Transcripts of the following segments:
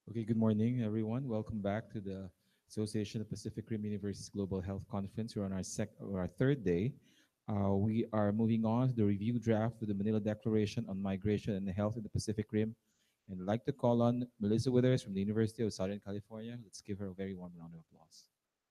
Okay, good morning, everyone. Welcome back to the Association of Pacific Rim University's Global Health Conference. We're on our third day. We are moving on to the review draft of the Manila Declaration on Migration and Health in the Pacific Rim. And I'd like to call on Melissa Withers from the University of Southern California. Let's give her a very warm round of applause.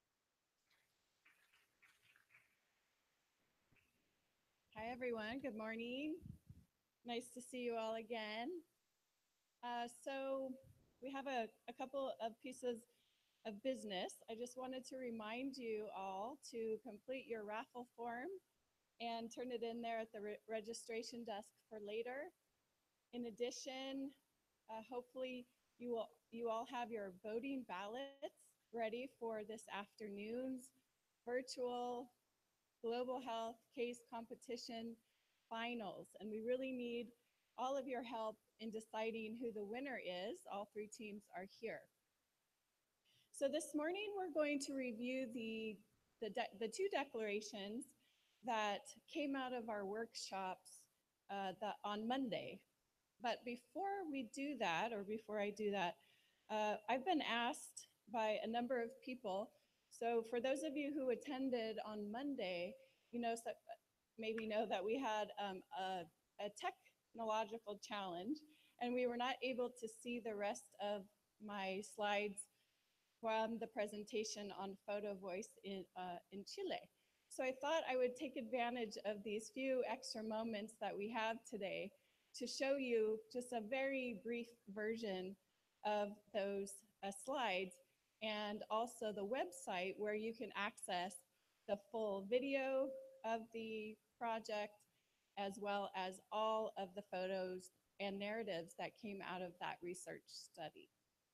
Hi, everyone. Good morning. Nice to see you all again. So, we have a couple of pieces of business. I just wanted to remind you all to complete your raffle form and turn it in there at the registration desk for later. In addition, hopefully you all have your voting ballots ready for this afternoon's virtual global health case competition finals. And we really need all of your help in deciding who the winner is. All three teams are here. So this morning we're going to review the two declarations that came out of our workshops on Monday. But before we do that, or before I do that, I've been asked by a number of people. So for those of you who attended on Monday, so maybe know that we had a technological challenge, and we were not able to see the rest of my slides from the presentation on photo voice in Chile. So I thought I would take advantage of these few extra moments that we have today to show you just a very brief version of those slides, and also the website where you can access the full video of the project, as well as all of the photos and narratives that came out of that research study.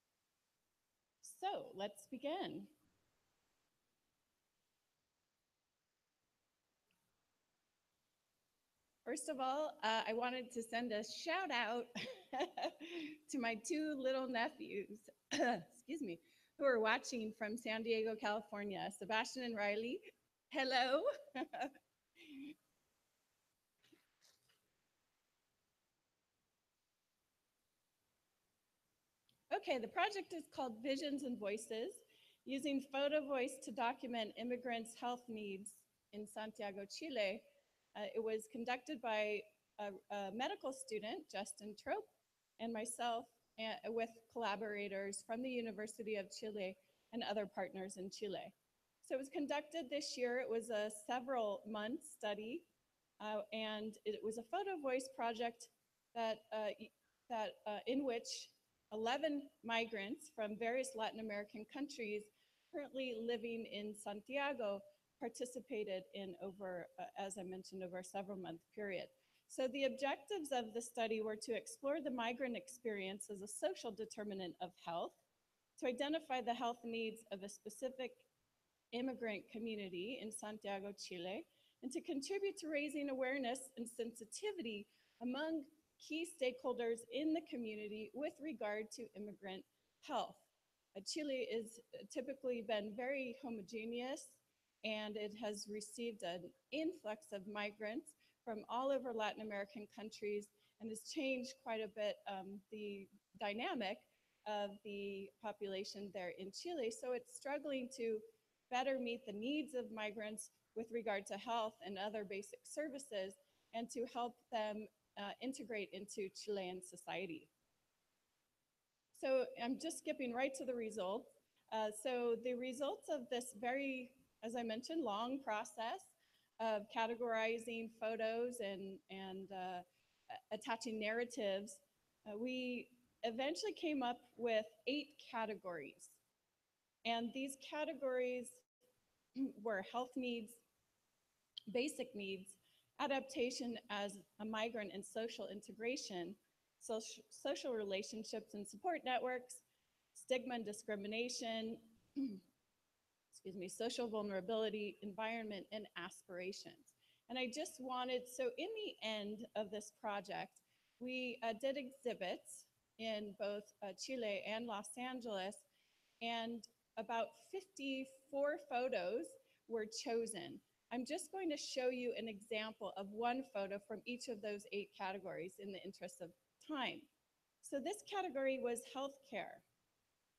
So let's begin. First of all, I wanted to send a shout out to my two little nephews, excuse me, who are watching from San Diego, California, Sebastian and Riley. Hello. Okay, the project is called Visions and Voices, using photo voice to document immigrants' health needs in Santiago, Chile. It was conducted by a medical student, Justin Trope, and myself, with collaborators from the University of Chile and other partners in Chile. So it was conducted this year. It was a several month study, and it was a photo voice project that, in which 11 migrants from various Latin American countries currently living in Santiago participated in over, as I mentioned, over a several month period. So the objectives of the study were to explore the migrant experience as a social determinant of health, to identify the health needs of a specific immigrant community in Santiago, Chile, and to contribute to raising awareness and sensitivity among key stakeholders in the community with regard to immigrant health. Chile has typically been very homogeneous, and it has received an influx of migrants from all over Latin American countries, and has changed quite a bit the dynamic of the population there in Chile. So it's struggling to better meet the needs of migrants with regard to health and other basic services, and to help them integrate into Chilean society. So I'm just skipping right to the results. So the results of this very, as I mentioned, long process of categorizing photos and attaching narratives, we eventually came up with 8 categories. And these categories were health needs, basic needs, adaptation as a migrant and social integration, social relationships and support networks, stigma and discrimination, excuse me, social vulnerability, environment, and aspirations. And I just wanted, so in the end of this project, we did exhibits in both Chile and Los Angeles, and about 54 photos were chosen. I'm just going to show you an example of one photo from each of those 8 categories in the interest of time. So this category was healthcare.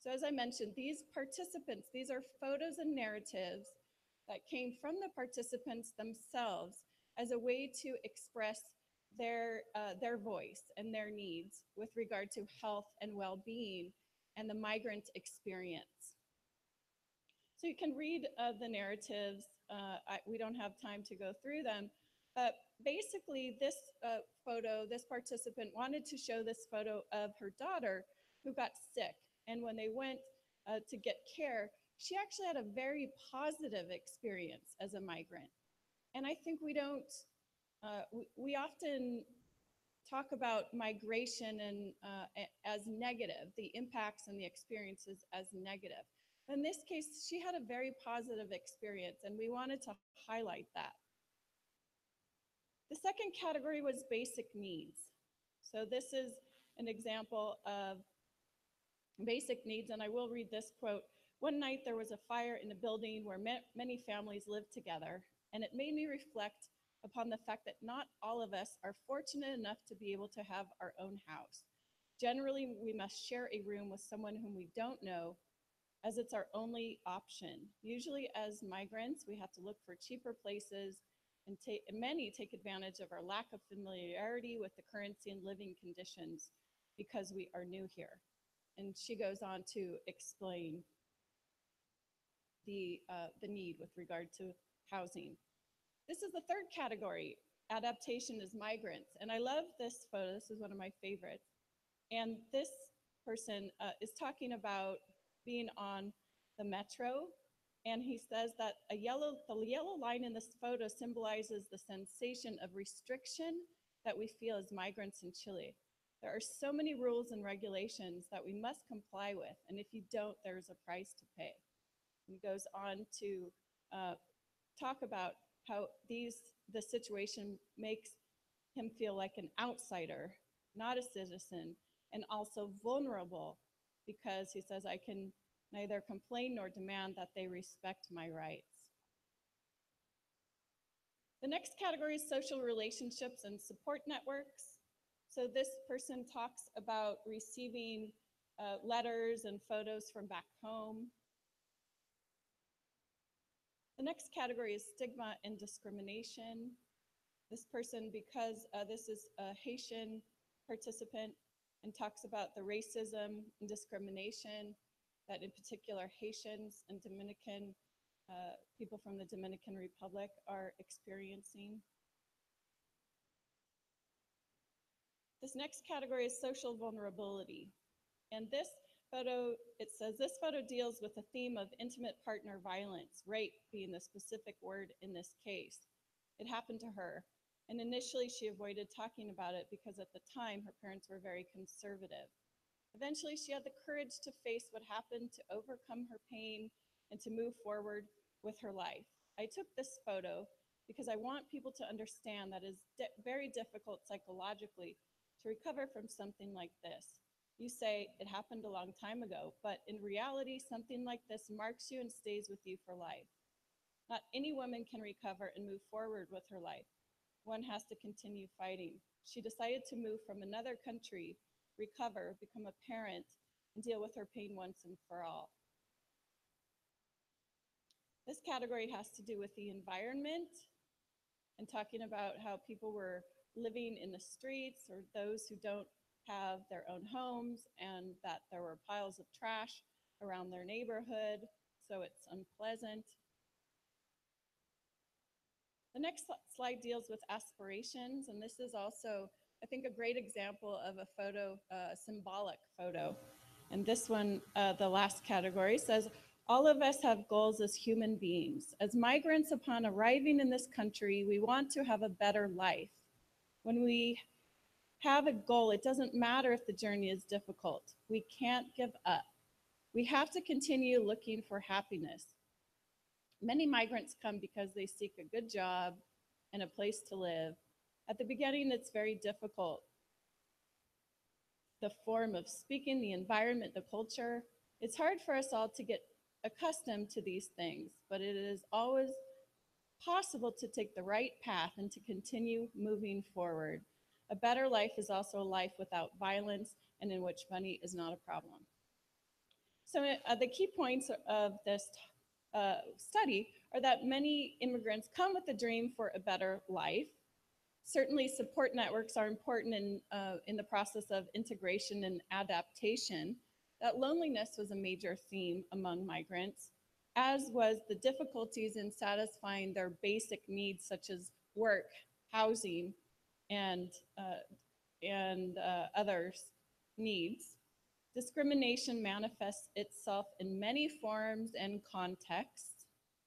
So as I mentioned, these participants, these are photos and narratives that came from the participants themselves as a way to express their voice and their needs with regard to health and well-being and the migrant experience. So you can read the narratives. We don't have time to go through them, but basically this photo, this participant wanted to show this photo of her daughter who got sick. And when they went to get care, she actually had a very positive experience as a migrant. And I think we don't, we often talk about migration and as negative, the impacts and the experiences as negative. In this case, she had a very positive experience, and we wanted to highlight that. The second category was basic needs. So this is an example of basic needs, and I will read this quote. One night there was a fire in a building where many families lived together, and it made me reflect upon the fact that not all of us are fortunate enough to be able to have our own house. Generally, we must share a room with someone whom we don't know, as it's our only option. Usually as migrants, we have to look for cheaper places, and many take advantage of our lack of familiarity with the currency and living conditions because we are new here. And she goes on to explain the need with regard to housing. This is the third category, adaptation as migrants. And I love this photo. This is one of my favorites. And this person is talking about being on the metro. And he says that the yellow line in this photo symbolizes the sensation of restriction that we feel as migrants in Chile. There are so many rules and regulations that we must comply with. And if you don't, there's a price to pay. He goes on to talk about how the situation makes him feel like an outsider, not a citizen, and also vulnerable because he says, I can neither complain nor demand that they respect my rights. The next category is social relationships and support networks. So this person talks about receiving letters and photos from back home. The next category is stigma and discrimination. This person, because this is a Haitian participant, and talks about the racism and discrimination that in particular Haitians and Dominican people from the Dominican Republic are experiencing. This next category is social vulnerability. And this photo, it says, this photo deals with the theme of intimate partner violence, rape being the specific word in this case. It happened to her. And initially she avoided talking about it because at the time her parents were very conservative. Eventually she had the courage to face what happened, to overcome her pain, and to move forward with her life. I took this photo because I want people to understand that it's very difficult psychologically to recover from something like this. You say it happened a long time ago, but in reality, something like this marks you and stays with you for life. Not any woman can recover and move forward with her life. One has to continue fighting. She decided to move from another country, recover, become a parent, and deal with her pain once and for all. This category has to do with the environment and talking about how people were living in the streets or those who don't have their own homes, and that there were piles of trash around their neighborhood, so it's unpleasant. The next slide deals with aspirations, and this is also, I think, a great example of a photo, symbolic photo. And this one, the last category, says, all of us have goals as human beings. As migrants, upon arriving in this country, we want to have a better life. When we have a goal, it doesn't matter if the journey is difficult. We can't give up. We have to continue looking for happiness. Many migrants come because they seek a good job and a place to live. At the beginning, it's very difficult. The form of speaking, the environment, the culture, it's hard for us all to get accustomed to these things, but it is always possible to take the right path and to continue moving forward. A better life is also a life without violence and in which money is not a problem. So the key points of this study are that many immigrants come with a dream for a better life. Certainly, support networks are important in the process of integration and adaptation. That loneliness was a major theme among migrants, as was the difficulties in satisfying their basic needs such as work, housing, and others' needs. Discrimination manifests itself in many forms and contexts.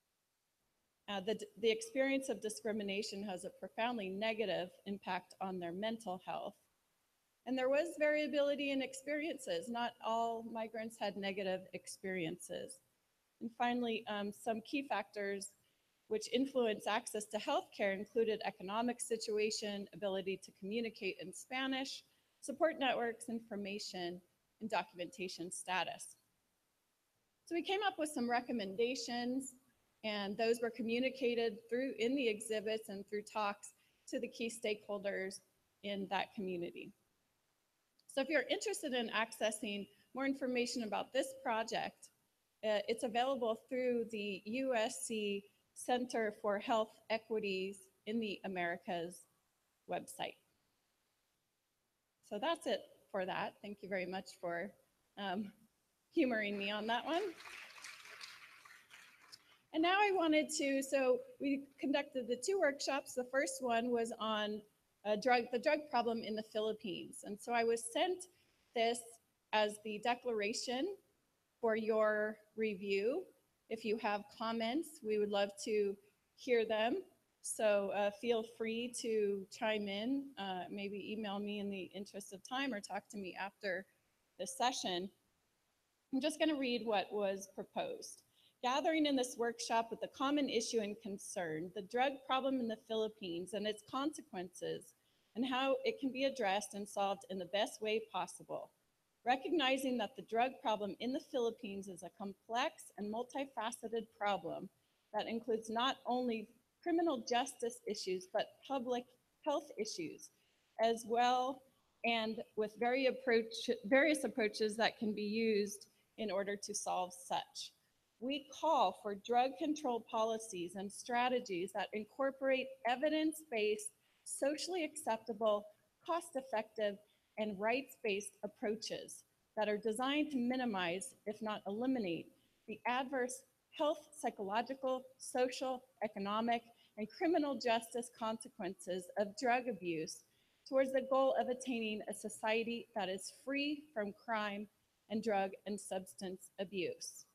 The experience of discrimination has a profoundly negative impact on their mental health. And there was variability in experiences. Not all migrants had negative experiences. And finally, some key factors which influence access to healthcare included economic situation, ability to communicate in Spanish, support networks, information, and documentation status. So we came up with some recommendations, and those were communicated through in the exhibits and through talks to the key stakeholders in that community. So if you're interested in accessing more information about this project, it's available through the USC Center for Health Equities in the Americas website. So that's it for that. Thank you very much for humoring me on that one. And now I wanted to, so we conducted the two workshops. The first one was on the drug problem in the Philippines. And so I was sent this as the declaration for your review. If you have comments, we would love to hear them. So feel free to chime in, maybe email me in the interest of time or talk to me after the session. I'm just going to read what was proposed. Gathering in this workshop with the common issue and concern, the drug problem in the Philippines and its consequences, and how it can be addressed and solved in the best way possible. Recognizing that the drug problem in the Philippines is a complex and multifaceted problem that includes not only criminal justice issues, but public health issues as well, and with various approaches that can be used in order to solve such. We call for drug control policies and strategies that incorporate evidence-based, socially acceptable, cost-effective, and rights-based approaches that are designed to minimize, if not eliminate, the adverse health, psychological, social, economic, and criminal justice consequences of drug abuse towards the goal of attaining a society that is free from crime and drug and substance abuse.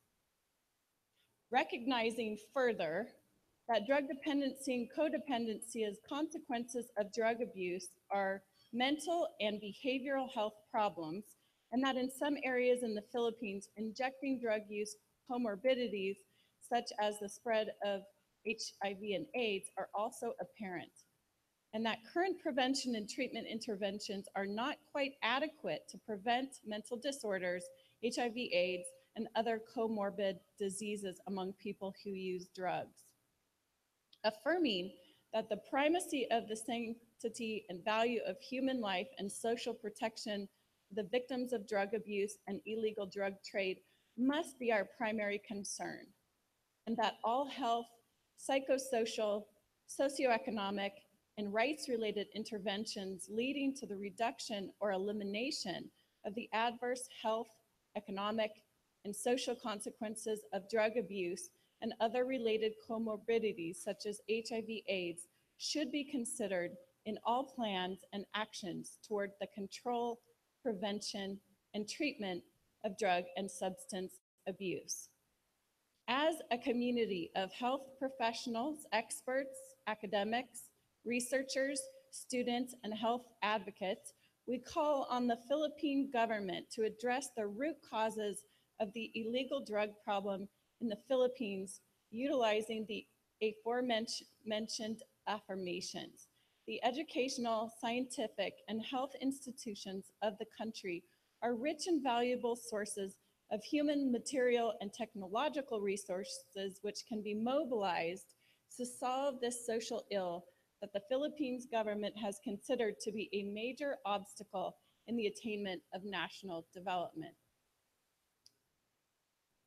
Recognizing further that drug dependency and codependency as consequences of drug abuse are mental and behavioral health problems, and that in some areas in the Philippines, injecting drug use comorbidities, such as the spread of HIV and AIDS, are also apparent, and that current prevention and treatment interventions are not quite adequate to prevent mental disorders, HIV, AIDS, and other comorbid diseases among people who use drugs. Affirming that the primacy of the sanctity and value of human life and social protection of the victims of drug abuse and illegal drug trade must be our primary concern, and that all health, psychosocial, socioeconomic, and rights-related interventions leading to the reduction or elimination of the adverse health, economic, and social consequences of drug abuse and other related comorbidities such as HIV/AIDS should be considered in all plans and actions toward the control, prevention, and treatment of drug and substance abuse. As a community of health professionals, experts, academics, researchers, students, and health advocates, we call on the Philippine government to address the root causes of the illegal drug problem in the Philippines, utilizing the aforementioned affirmations. The educational, scientific, and health institutions of the country are rich and valuable sources of human, material, and technological resources which can be mobilized to solve this social ill that the Philippines government has considered to be a major obstacle in the attainment of national development.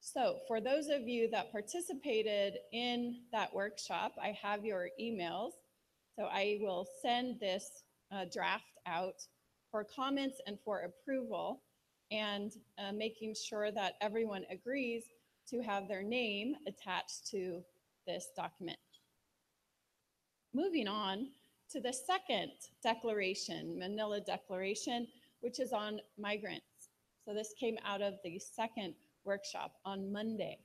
So for those of you that participated in that workshop, I have your emails. So I will send this draft out for comments and for approval, and making sure that everyone agrees to have their name attached to this document. Moving on to the second declaration, Manila Declaration, which is on migrants. So this came out of the second workshop on Monday.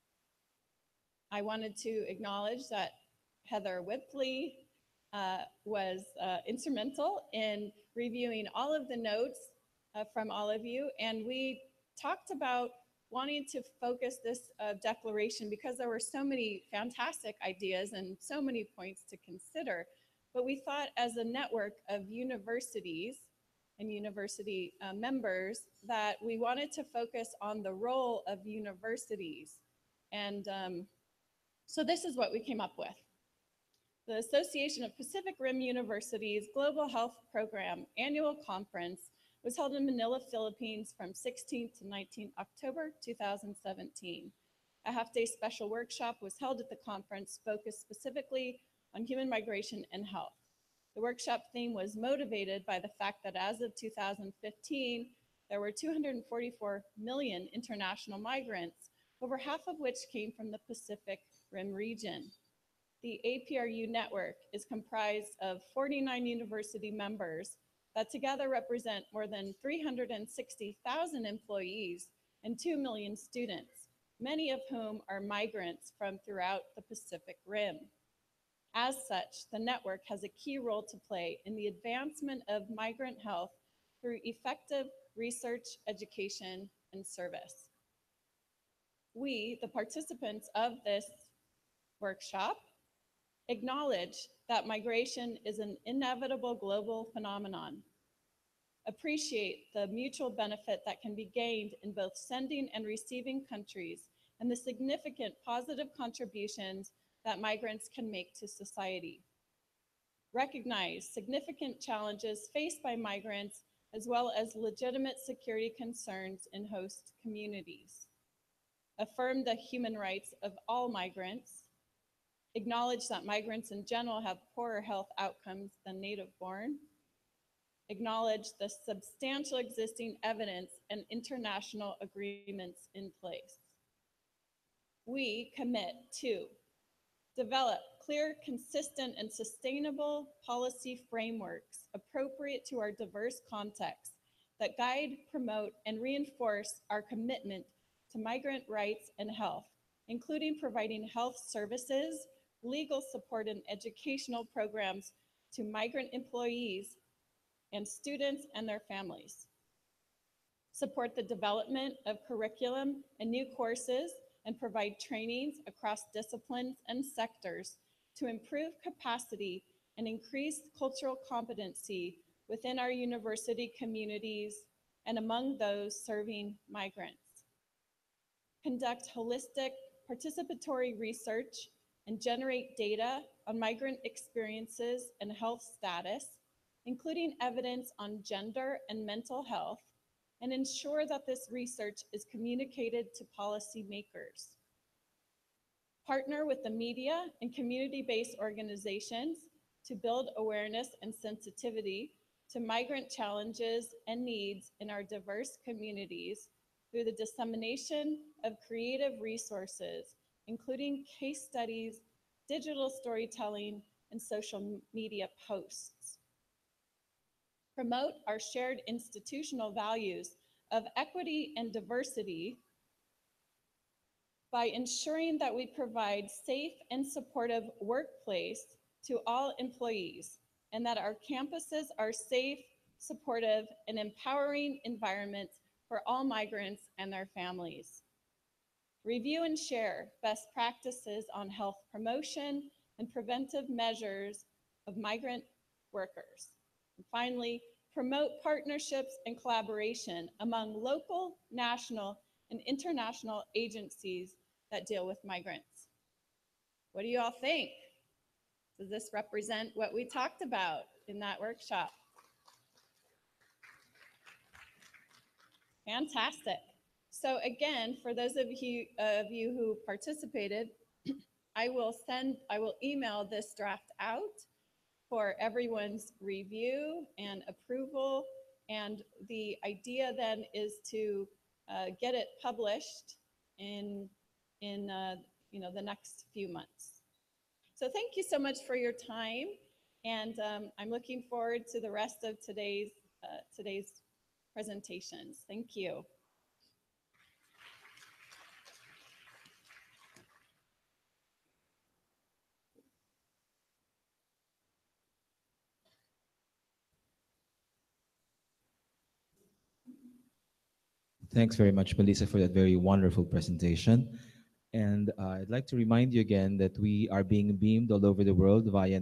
I wanted to acknowledge that Heather Whipley was instrumental in reviewing all of the notes from all of you. And we talked about wanting to focus this declaration because there were so many fantastic ideas and so many points to consider. But we thought, as a network of universities and university members, that we wanted to focus on the role of universities. And so this is what we came up with. The Association of Pacific Rim Universities Global Health Program Annual Conference was held in Manila, Philippines from 16th to 19th October 2017. A half-day special workshop was held at the conference focused specifically on human migration and health. The workshop theme was motivated by the fact that as of 2015, there were 244 million international migrants, over half of which came from the Pacific Rim region. The APRU network is comprised of 49 university members that together represent more than 360,000 employees and 2 million students, many of whom are migrants from throughout the Pacific Rim. As such, the network has a key role to play in the advancement of migrant health through effective research, education, and service. We, the participants of this workshop, acknowledge that migration is an inevitable global phenomenon, appreciate the mutual benefit that can be gained in both sending and receiving countries, and the significant positive contributions that migrants can make to society. Recognize significant challenges faced by migrants, as well as legitimate security concerns in host communities. Affirm the human rights of all migrants. Acknowledge that migrants in general have poorer health outcomes than native-born. Acknowledge the substantial existing evidence and international agreements in place. We commit to develop clear, consistent, and sustainable policy frameworks appropriate to our diverse contexts that guide, promote, and reinforce our commitment to migrant rights and health, including providing health services, legal support, and educational programs to migrant employees and students and their families. Support the development of curriculum and new courses and provide trainings across disciplines and sectors to improve capacity and increase cultural competency within our university communities and among those serving migrants. Conduct holistic participatory research and generate data on migrant experiences and health status, including evidence on gender and mental health, and ensure that this research is communicated to policymakers. Partner with the media and community-based organizations to build awareness and sensitivity to migrant challenges and needs in our diverse communities through the dissemination of creative resources, including case studies, digital storytelling, and social media posts. Promote our shared institutional values of equity and diversity by ensuring that we provide safe and supportive workplace to all employees, and that our campuses are safe, supportive, and empowering environments for all migrants and their families. Review and share best practices on health promotion and preventive measures of migrant workers. And finally, promote partnerships and collaboration among local, national, and international agencies that deal with migrants. What do you all think? Does this represent what we talked about in that workshop? Fantastic. So again, for those of you who participated, I will email this draft out for everyone's review and approval. And the idea then is to get it published in in the next few months. So thank you so much for your time, and I'm looking forward to the rest of today's presentations. Thank you. Thanks very much, Melissa, for that very wonderful presentation. And I'd like to remind you again that we are being beamed all over the world via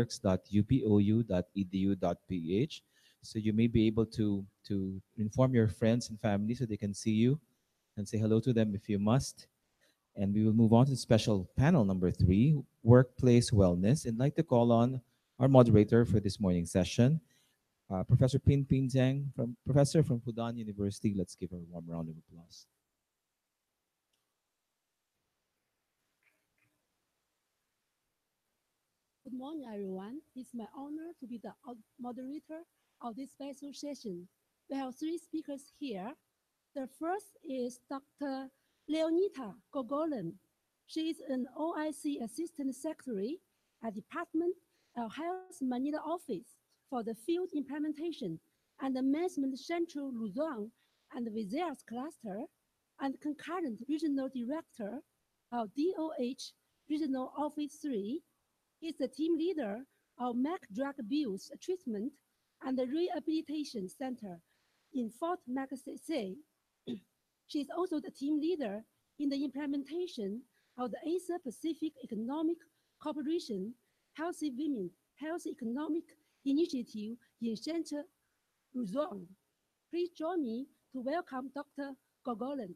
networks.upou.edu.ph. So you may be able to inform your friends and family so they can see you and say hello to them if you must. And we will move on to special panel number 3, workplace wellness. And I'd like to call on our moderator for this morning session, Professor Pin Pin Zhang, professor from Fudan University. Let's give her a warm round of applause. Good morning, everyone. It's my honor to be the moderator of this special session. We have three speakers here. The first is Dr. Leonita Gogolen. She is an OIC Assistant Secretary at Department of Health Manila Office for the field implementation and the Management Central Luzon and Visayas Cluster and concurrent Regional Director of DOH Regional Office 3. He is the team leader of MAC Drug Abuse Treatment and the Rehabilitation Center in Fort Magsaysay. She is also the team leader in the implementation of the Asia Pacific Economic Cooperation Healthy Women Health Economic Initiative in Central Luzon. Please join me to welcome Dr. Gogolen.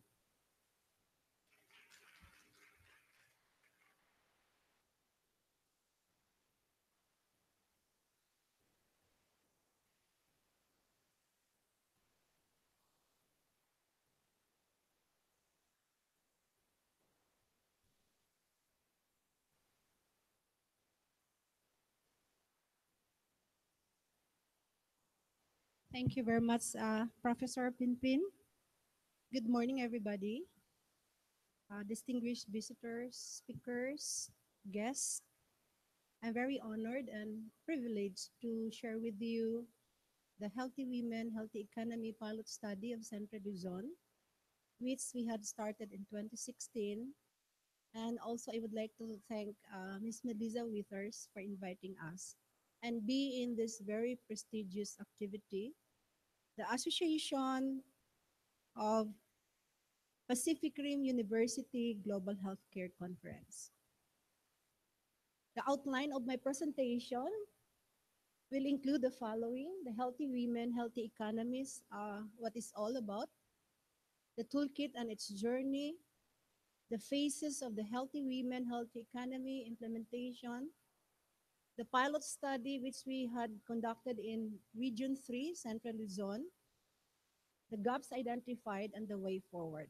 Thank you very much, Professor Pinpin. Good morning, everybody. Distinguished visitors, speakers, guests. I'm very honored and privileged to share with you the Healthy Women, Healthy Economy pilot study of Central Luzon, which we had started in 2016. And also, I would like to thank Ms. Melissa Withers for inviting us and be in this very prestigious activity. The Association of Pacific Rim University Global Healthcare Conference. The outline of my presentation will include the following: the Healthy Women, Healthy Economies, what it's all about, the toolkit and its journey, the phases of the Healthy Women, Healthy Economy implementation, the pilot study which we had conducted in Region 3, Central Luzon, the gaps identified, and the way forward.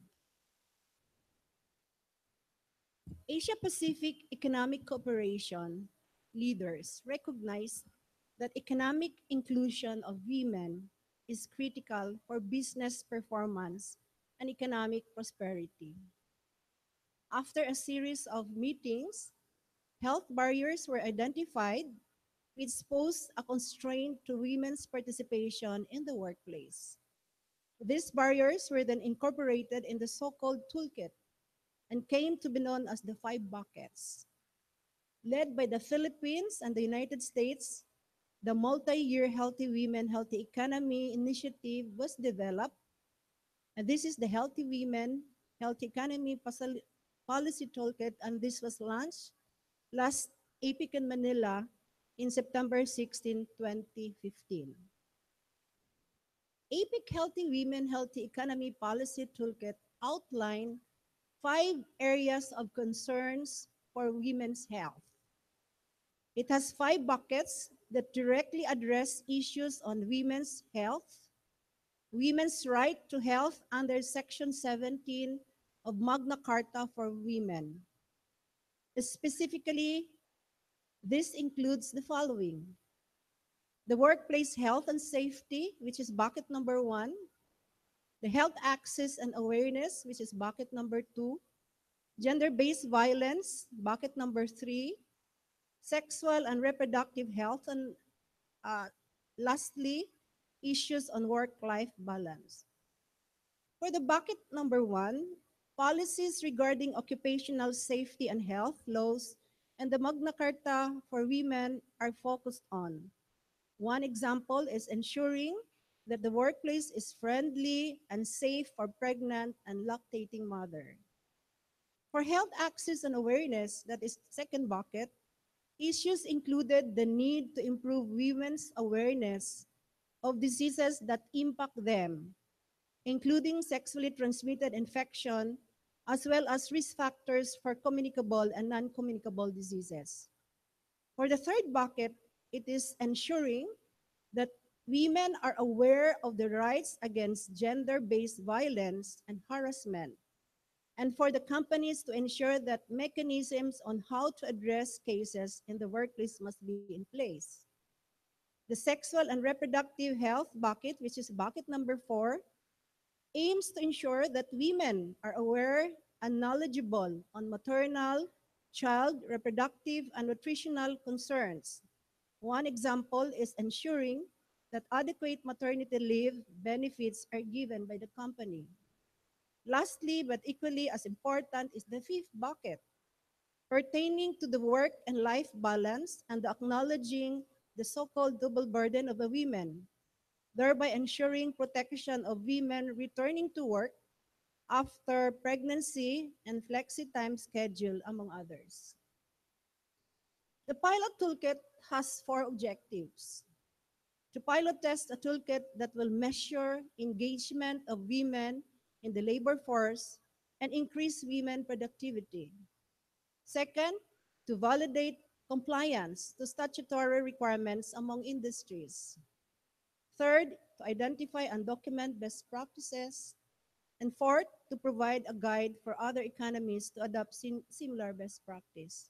Asia Pacific Economic Cooperation leaders recognize that economic inclusion of women is critical for business performance and economic prosperity. After a series of meetings, health barriers were identified which pose a constraint to women's participation in the workplace. These barriers were then incorporated in the so-called toolkit and came to be known as the 5 buckets. Led by the Philippines and the United States, the multi-year Healthy Women, Healthy Economy initiative was developed. And this is the Healthy Women, Healthy Economy Policy Toolkit, and this was launched last APEC in Manila in September 16, 2015. APEC Healthy Women, Healthy Economy Policy Toolkit outlined 5 areas of concerns for women's health. It has 5 buckets that directly address issues on women's health, women's right to health under Section 17 of Magna Carta for Women. Specifically, this includes the following: the workplace health and safety, which is bucket number 1, the health access and awareness, which is bucket number 2, gender-based violence, bucket number 3, sexual and reproductive health, and uh, lastly, issues on work-life balance. For the bucket number 1, policies regarding occupational safety and health laws and the Magna Carta for women are focused on. One example is ensuring that the workplace is friendly and safe for pregnant and lactating mother. For health access and awareness, that is second bucket, issues included the need to improve women's awareness of diseases that impact them, including sexually transmitted infection, as well as risk factors for communicable and non-communicable diseases. For the third bucket, it is ensuring that women are aware of the rights against gender-based violence and harassment, and for the companies to ensure that mechanisms on how to address cases in the workplace must be in place. The sexual and reproductive health bucket, which is bucket number 4, aims to ensure that women are aware and knowledgeable on maternal, child, reproductive, and nutritional concerns. One example is ensuring that adequate maternity leave benefits are given by the company. Lastly, but equally as important, is the fifth bucket, pertaining to the work and life balance and the acknowledging the so-called double burden of a woman, thereby ensuring protection of women returning to work after pregnancy and flexi time schedule, among others. The pilot toolkit has 4 objectives: to pilot test a toolkit that will measure engagement of women in the labor force and increase women productivity. Second, to validate compliance to statutory requirements among industries. Third, to identify and document best practices. And fourth, to provide a guide for other economies to adopt similar best practice.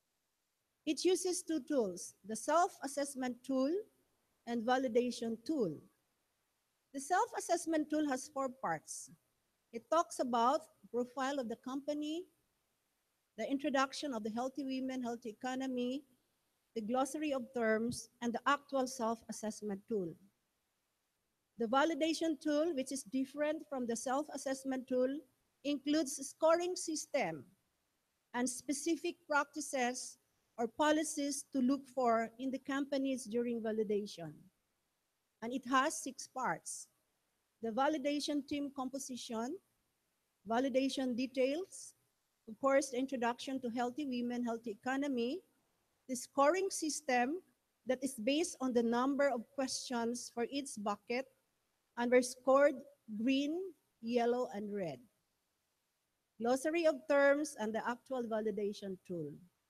It uses 2 tools, the self-assessment tool and validation tool. The self-assessment tool has 4 parts. It talks about profile of the company, the introduction of the healthy women, healthy economy, the glossary of terms, and the actual self-assessment tool. The validation tool, which is different from the self-assessment tool, includes a scoring system and specific practices or policies to look for in the companies during validation. And it has 6 parts: the validation team composition, validation details, of course, the introduction to healthy women, healthy economy, the scoring system that is based on the number of questions for each bucket and were scored green, yellow, and red. Glossary of terms and the actual validation tool.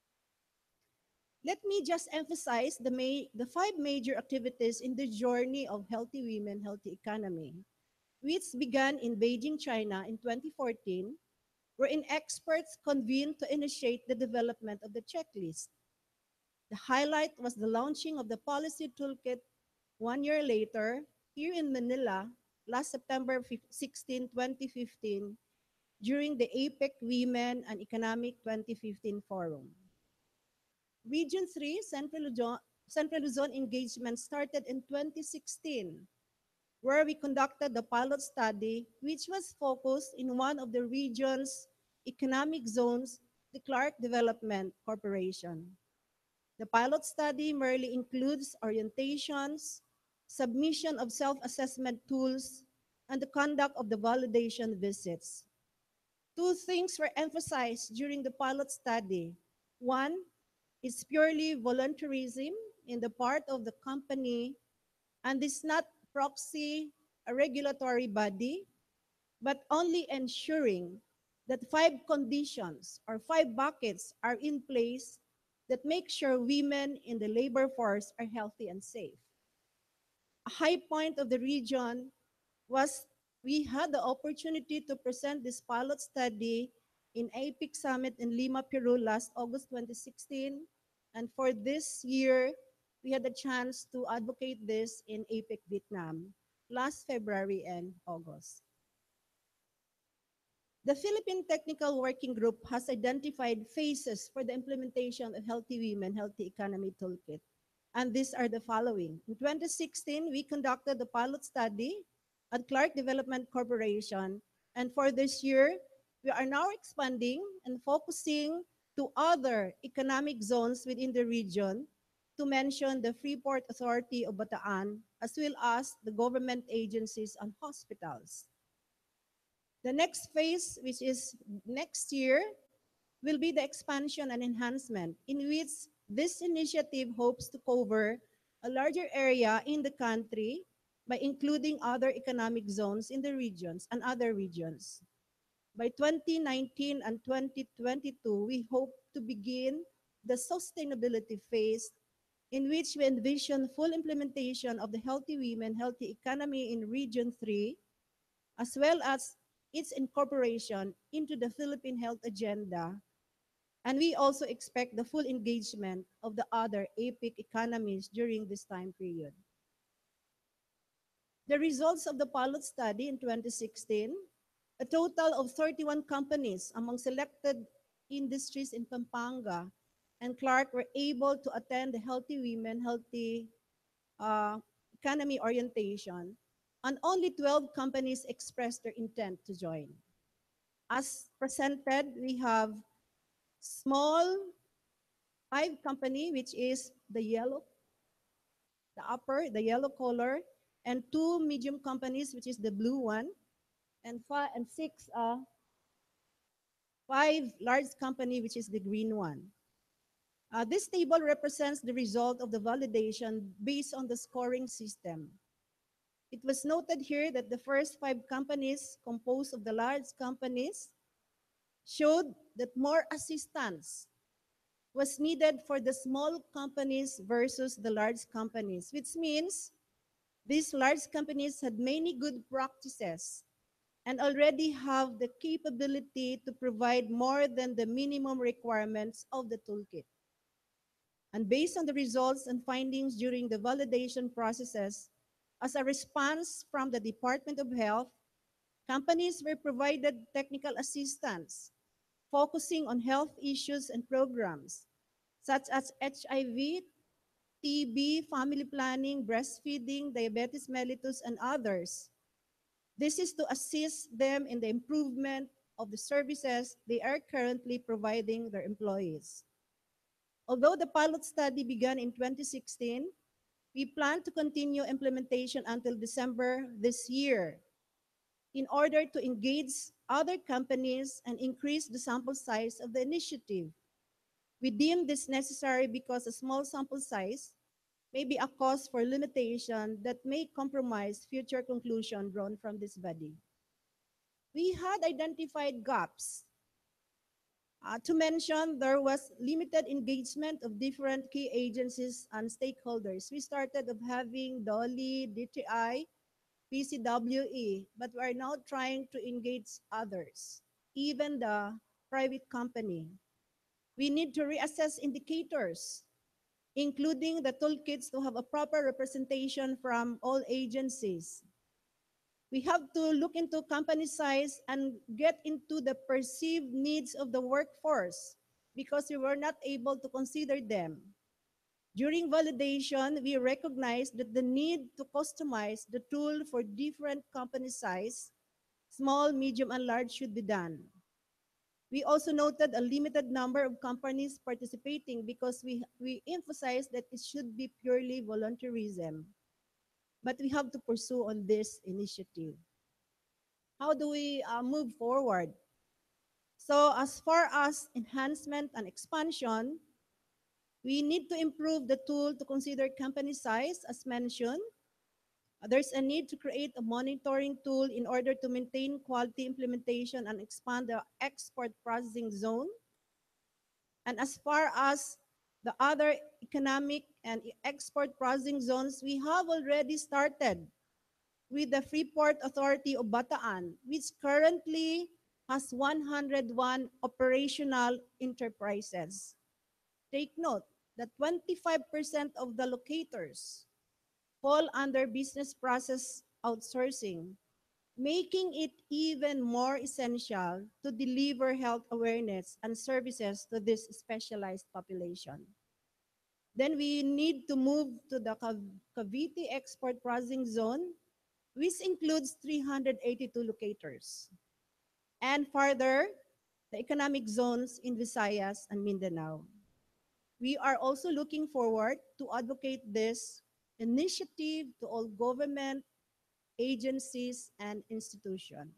Let me just emphasize the 5 major activities in the journey of healthy women, healthy economy, which began in Beijing, China in 2014, wherein experts convened to initiate the development of the checklist. The highlight was the launching of the policy toolkit 1 year later here in Manila last September 16, 2015, during the APEC Women and Economic 2015 Forum. Region 3, Central Luzon engagement started in 2016, where we conducted the pilot study, which was focused in one of the region's economic zones, the Clark Development Corporation. The pilot study merely includes orientations, submission of self-assessment tools, and the conduct of the validation visits. 2 things were emphasized during the pilot study. One is purely voluntarism in the part of the company, and is not proxy a regulatory body, but only ensuring that 5 conditions or 5 buckets are in place that make sure women in the labor force are healthy and safe. A high point of the region was we had the opportunity to present this pilot study in APIC Summit in Lima, Peru last August 2016. And for this year, we had the chance to advocate this in APIC Vietnam last February and August. The Philippine Technical Working Group has identified phases for the implementation of Healthy Women, Healthy Economy Toolkit. And these are the following. In 2016, we conducted the pilot study at Clark Development Corporation. And for this year, we are now expanding and focusing to other economic zones within the region, to mention the Freeport Authority of Bataan, as well as the government agencies and hospitals. The next phase, which is next year, will be the expansion and enhancement, in which this initiative hopes to cover a larger area in the country by including other economic zones in the regions and other regions. By 2019 and 2022, we hope to begin the sustainability phase, in which we envision full implementation of the Healthy Women, Healthy Economy in Region 3, as well as its incorporation into the Philippine Health Agenda. And we also expect the full engagement of the other APIC economies during this time period. The results of the pilot study in 2016, a total of 31 companies among selected industries in Pampanga and Clark were able to attend the Healthy Women, Healthy uh, Economy orientation, and only 12 companies expressed their intent to join. As presented, we have small five company, which is the yellow, the upper, the yellow color, and two medium companies, which is the blue one, and five large company, which is the green one. This table represents the result of the validation based on the scoring system. It was noted here that the first five companies composed of the large companies showed that more assistance was needed for the small companies versus the large companies, which means these large companies had many good practices and already have the capability to provide more than the minimum requirements of the toolkit. And based on the results and findings during the validation processes, as a response from the Department of Health, companies were provided technical assistance focusing on health issues and programs such as HIV, TB, family planning, breastfeeding, diabetes mellitus, and others. This is to assist them in the improvement of the services they are currently providing their employees. Although the pilot study began in 2016, we plan to continue implementation until December this year in order to engage other companies and increase the sample size of the initiative. We deem this necessary because a small sample size may be a cause for limitation that may compromise future conclusion drawn from this body. We had identified gaps. To mention, there was limited engagement of different key agencies and stakeholders. We started of having DOLI, DTI, PCWE, but we are now trying to engage others, even the private company. We need to reassess indicators, including the toolkits to have a proper representation from all agencies. We have to look into company size and get into the perceived needs of the workforce because we were not able to consider them. During validation, we recognized that the need to customize the tool for different company size, small, medium, and large, should be done. We also noted a limited number of companies participating because we emphasized that it should be purely volunteerism. But we have to pursue on this initiative. How do we move forward? So as far as enhancement and expansion, we need to improve the tool to consider company size, as mentioned. There's a need to create a monitoring tool in order to maintain quality implementation and expand the export processing zone. And as far as the other economic and export processing zones, we have already started with the Freeport Authority of Bataan, which currently has 101 operational enterprises. Take note that 25% of the locators fall under business process outsourcing, making it even more essential to deliver health awareness and services to this specialized population. Then we need to move to the Cavite Export Processing Zone, which includes 382 locators. And further, the economic zones in Visayas and Mindanao. We are also looking forward to advocate this initiative to all government agencies and institutions.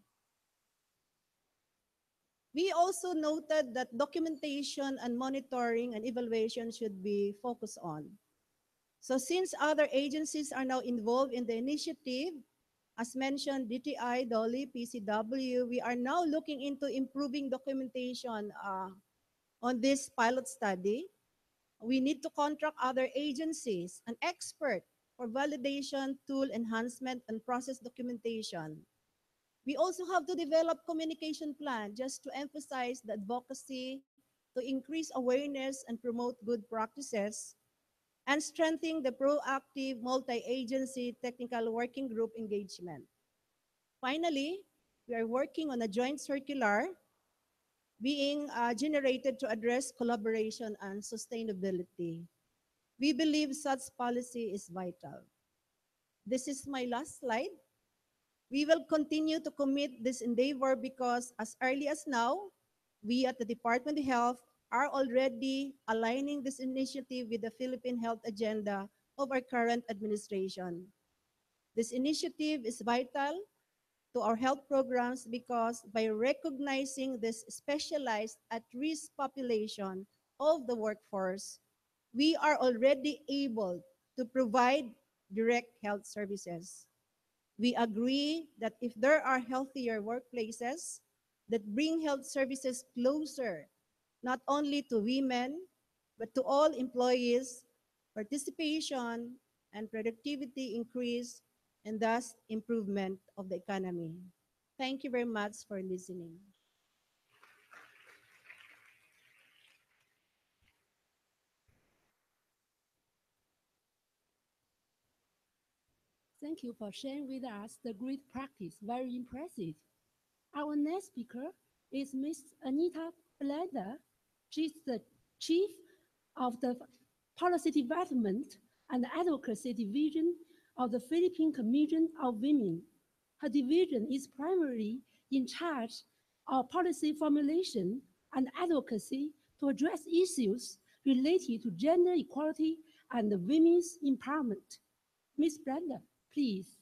We also noted that documentation and monitoring and evaluation should be focused on. So since other agencies are now involved in the initiative, as mentioned, DTI, DOLI, PCW, we are now looking into improving documentation on this pilot study. We need to contract other agencies, an expert for validation, tool enhancement, and process documentation. We also have to develop communication plan just to emphasize the advocacy, to increase awareness and promote good practices, and strengthening the proactive multi-agency technical working group engagement. Finally, we are working on a joint circular being generated to address collaboration and sustainability. We believe such policy is vital. This is my last slide. We will continue to commit this endeavor because as early as now, we at the Department of Health are already aligning this initiative with the Philippine health agenda of our current administration. This initiative is vital to our health programs because by recognizing this specialized at-risk population of the workforce, we are already able to provide direct health services. We agree that if there are healthier workplaces that bring health services closer, not only to women, but to all employees, participation and productivity increase and thus improvement of the economy. Thank you very much for listening. Thank you for sharing with us the great practice. Very impressive. Our next speaker is Ms. Anita Bleda. She's the Chief of the Policy Development and Advocacy Division of the Philippine Commission of Women. Her division is primarily in charge of policy formulation and advocacy to address issues related to gender equality and women's empowerment. Ms. Brenda, please.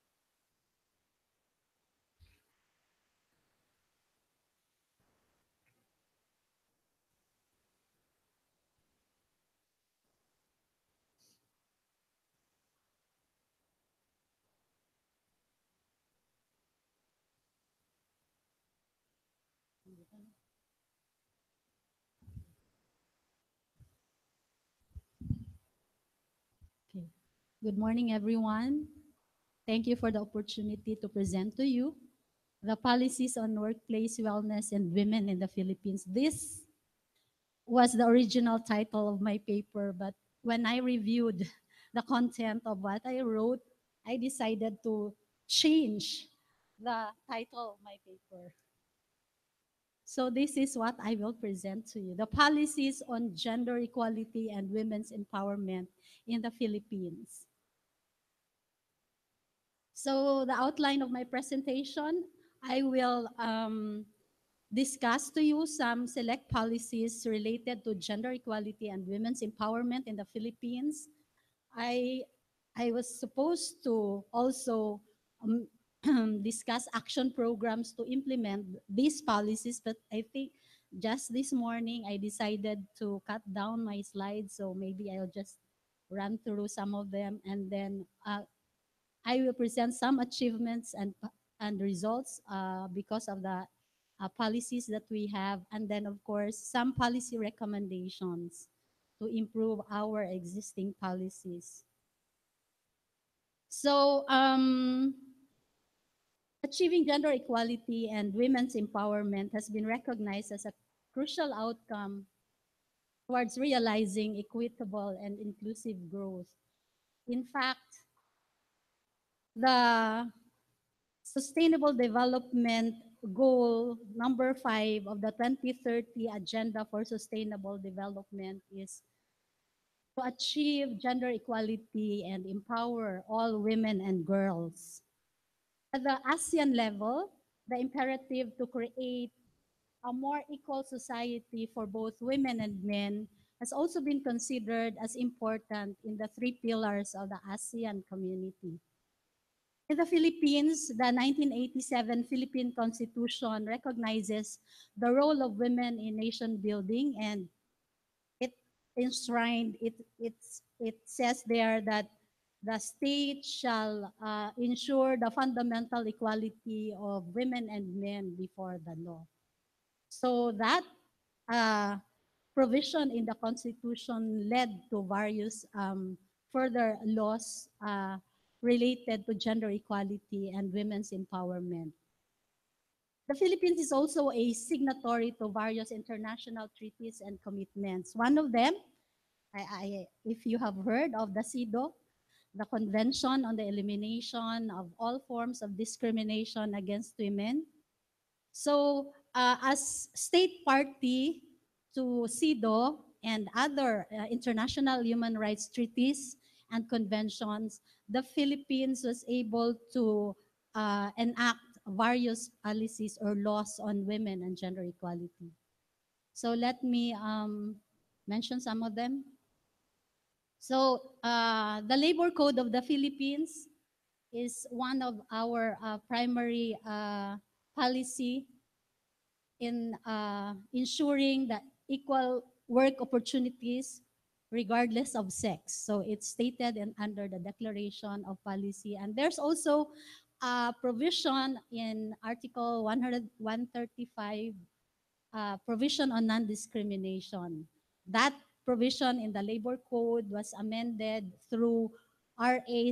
Okay. Good morning, everyone. Thank you for the opportunity to present to you the policies on workplace wellness and women in the Philippines. This was the original title of my paper, but when I reviewed the content of what I wrote, I decided to change the title of my paper. So this is what I will present to you. The policies on gender equality and women's empowerment in the Philippines. So the outline of my presentation, I will discuss to you some select policies related to gender equality and women's empowerment in the Philippines. I, I was supposed to also um, discuss action programs to implement these policies, but I think just this morning I decided to cut down my slides, so maybe I'll just run through some of them and then I will present some achievements and results because of the policies that we have, and then of course some policy recommendations to improve our existing policies. So Achieving gender equality and women's empowerment has been recognized as a crucial outcome towards realizing equitable and inclusive growth. In fact, the Sustainable Development Goal number 5 of the 2030 Agenda for Sustainable Development is to achieve gender equality and empower all women and girls. At the ASEAN level, the imperative to create a more equal society for both women and men has also been considered as important in the three pillars of the ASEAN community. In the Philippines, the 1987 Philippine Constitution recognizes the role of women in nation building, and it enshrined it says there that the state shall ensure the fundamental equality of women and men before the law. So that uh, provision in the Constitution led to various further laws related to gender equality and women's empowerment. The Philippines is also a signatory to various international treaties and commitments. One of them, if you have heard of the CEDAW, the Convention on the Elimination of All Forms of Discrimination Against Women. So, as state party to CEDAW and other international human rights treaties and conventions, the Philippines was able to enact various policies or laws on women and gender equality. So let me mention some of them. So the Labor Code of the Philippines is one of our primary policy in ensuring that equal work opportunities regardless of sex. So it's stated under the Declaration of Policy. And there's also a provision in Article 135, provision on non-discrimination. That provision in the Labor Code was amended through RA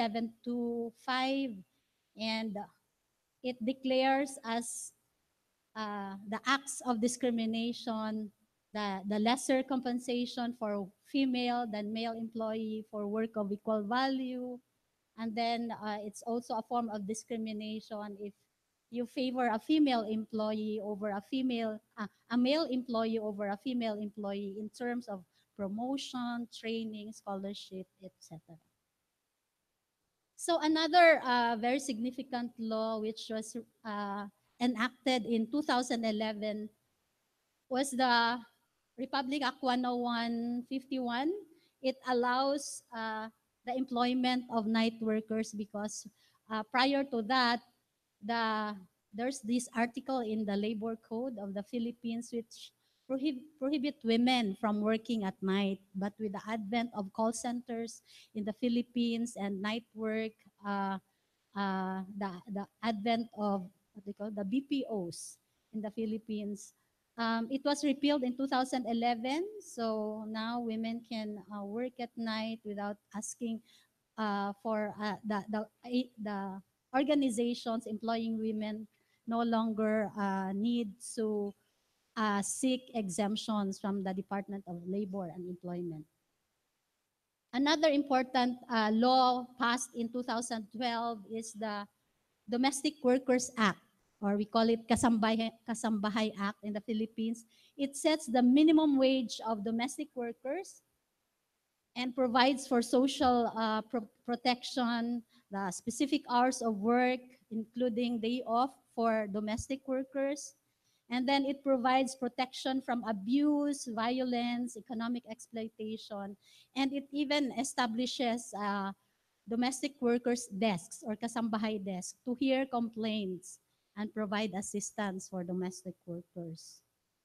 6725, and it declares as the acts of discrimination, the lesser compensation for female than male employee for work of equal value. And then it's also a form of discrimination if you favor a female employee over a male employee over a female employee in terms of promotion, training, scholarship, etc. So another very significant law which was enacted in 2011 was the Republic Act 10151. It allows the employment of night workers because prior to that, there's this article in the Labor Code of the Philippines which prohibit women from working at night. But with the advent of call centers in the Philippines and night work, the advent of what they call the BPOs in the Philippines, it was repealed in 2011. So now women can work at night without asking for the organizations employing women no longer need to seek exemptions from the Department of Labor and Employment. Another important law passed in 2012 is the Domestic Workers Act, or we call it Kasambahay Act in the Philippines. It sets the minimum wage of domestic workers and provides for social protection, the specific hours of work, including day off for domestic workers. And then it provides protection from abuse, violence, economic exploitation, and it even establishes domestic workers' desks or kasambahay desk to hear complaints and provide assistance for domestic workers.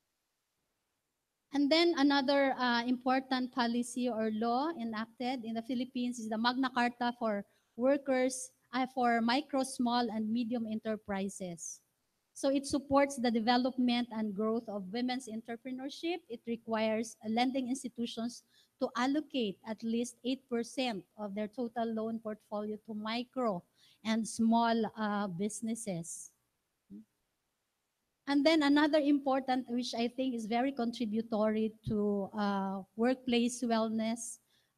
And then another important policy or law enacted in the Philippines is the Magna Carta for workers, for micro, small, and medium enterprises. So it supports the development and growth of women's entrepreneurship. It requires lending institutions to allocate at least 8% of their total loan portfolio to micro and small businesses. And then another important, which I think is very contributory to workplace wellness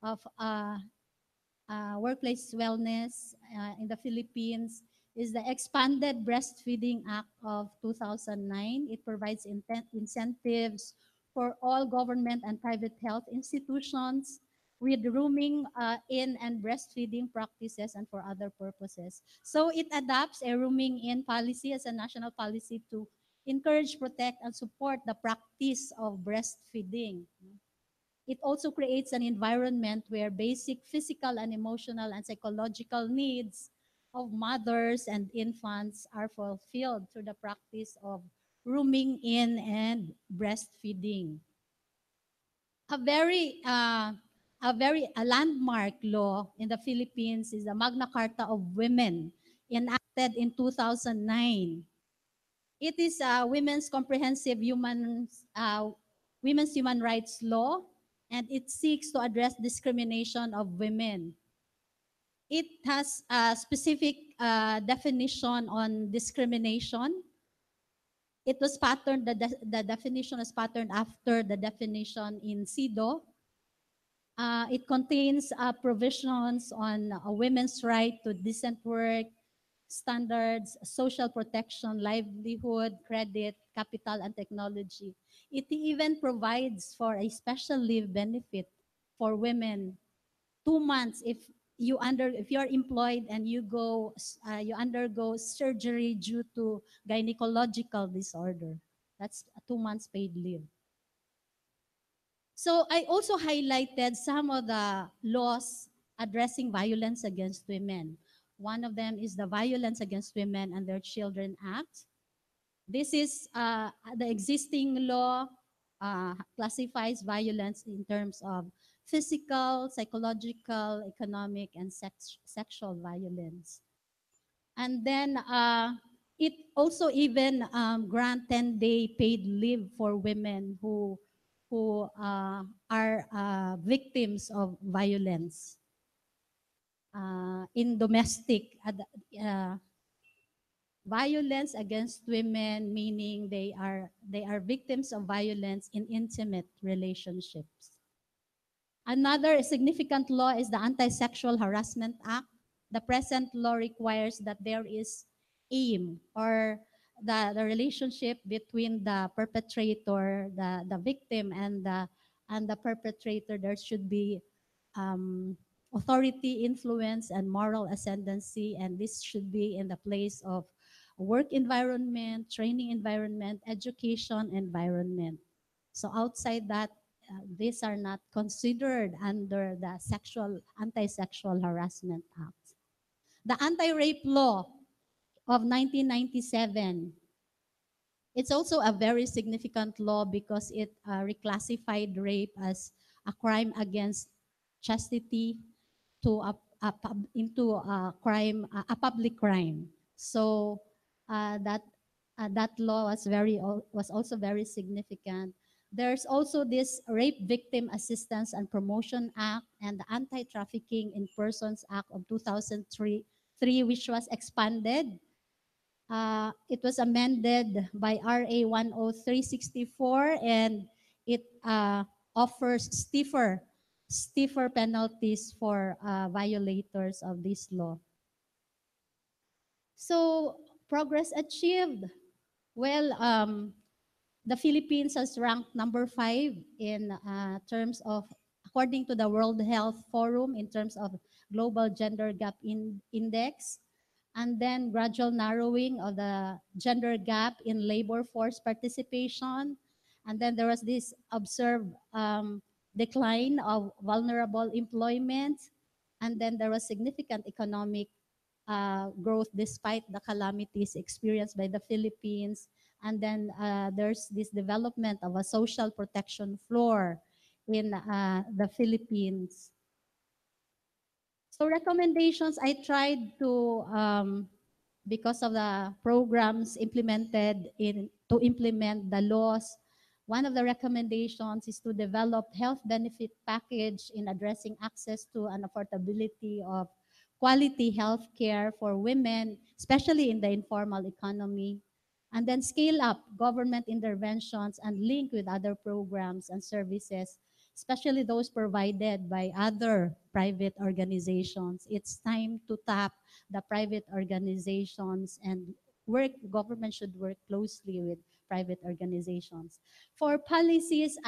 in the Philippines is the Expanded Breastfeeding Act of 2009. It provides incentives for all government and private health institutions with rooming in and breastfeeding practices and for other purposes. So it adopts a rooming in policy as a national policy to encourage, protect, and support the practice of breastfeeding. It also creates an environment where basic physical and emotional and psychological needs of mothers and infants are fulfilled through the practice of rooming in and breastfeeding. A very a landmark law in the Philippines is the Magna Carta of Women, enacted in 2009. It is a women's comprehensive women's human rights law, and it seeks to address discrimination of women. It has a specific definition on discrimination. It was patterned, the definition is patterned after the definition in CEDAW. It contains provisions on women's right to decent work, standards, social protection, livelihood, credit, capital, and technology. It even provides for a special leave benefit for women, 2 months if you're employed and you undergo surgery due to gynecological disorder. That's a 2 months paid leave. So I also highlighted some of the laws addressing violence against women. One of them is the Violence Against Women and Their Children Act. This is the existing law classifies violence in terms of physical, psychological, economic, and sexual violence. And then it also even grant 10-day paid leave for women who are victims of violence in domestic violence against women, meaning they are victims of violence in intimate relationships. Another significant law is the Anti-Sexual Harassment Act. The present law requires that there is aim, or the relationship between the perpetrator, the victim, and the perpetrator. There should be authority, influence, and moral ascendancy, and this should be in the place of work environment, training environment, education environment. So outside that, these are not considered under the Anti-Sexual Harassment Act. The Anti-Rape Law of 1997, it's also a very significant law because it reclassified rape as a crime against chastity into a crime, a public crime. So that law was also very significant. There's also this Rape Victim Assistance and Promotion Act and the Anti-Trafficking in Persons Act of 2003, which was expanded. It was amended by RA 10364, and it offers stiffer penalties for violators of this law. So progress achieved. Well, the Philippines has ranked number 5 in terms of, according to the World Health Forum, in terms of global gender gap index, and then gradual narrowing of the gender gap in labor force participation. And then there was this observed decline of vulnerable employment. And then there was significant economic growth despite the calamities experienced by the Philippines. And then there's this development of a social protection floor in the Philippines. So recommendations, I tried to, because of the programs implemented to implement the laws, one of the recommendations is to develop health benefit package in addressing access to and affordability of quality health care for women, especially in the informal economy, and then scale up government interventions and link with other programs and services, especially those provided by other private organizations. It's time to tap the private organizations and government should work closely with private organizations. For policies,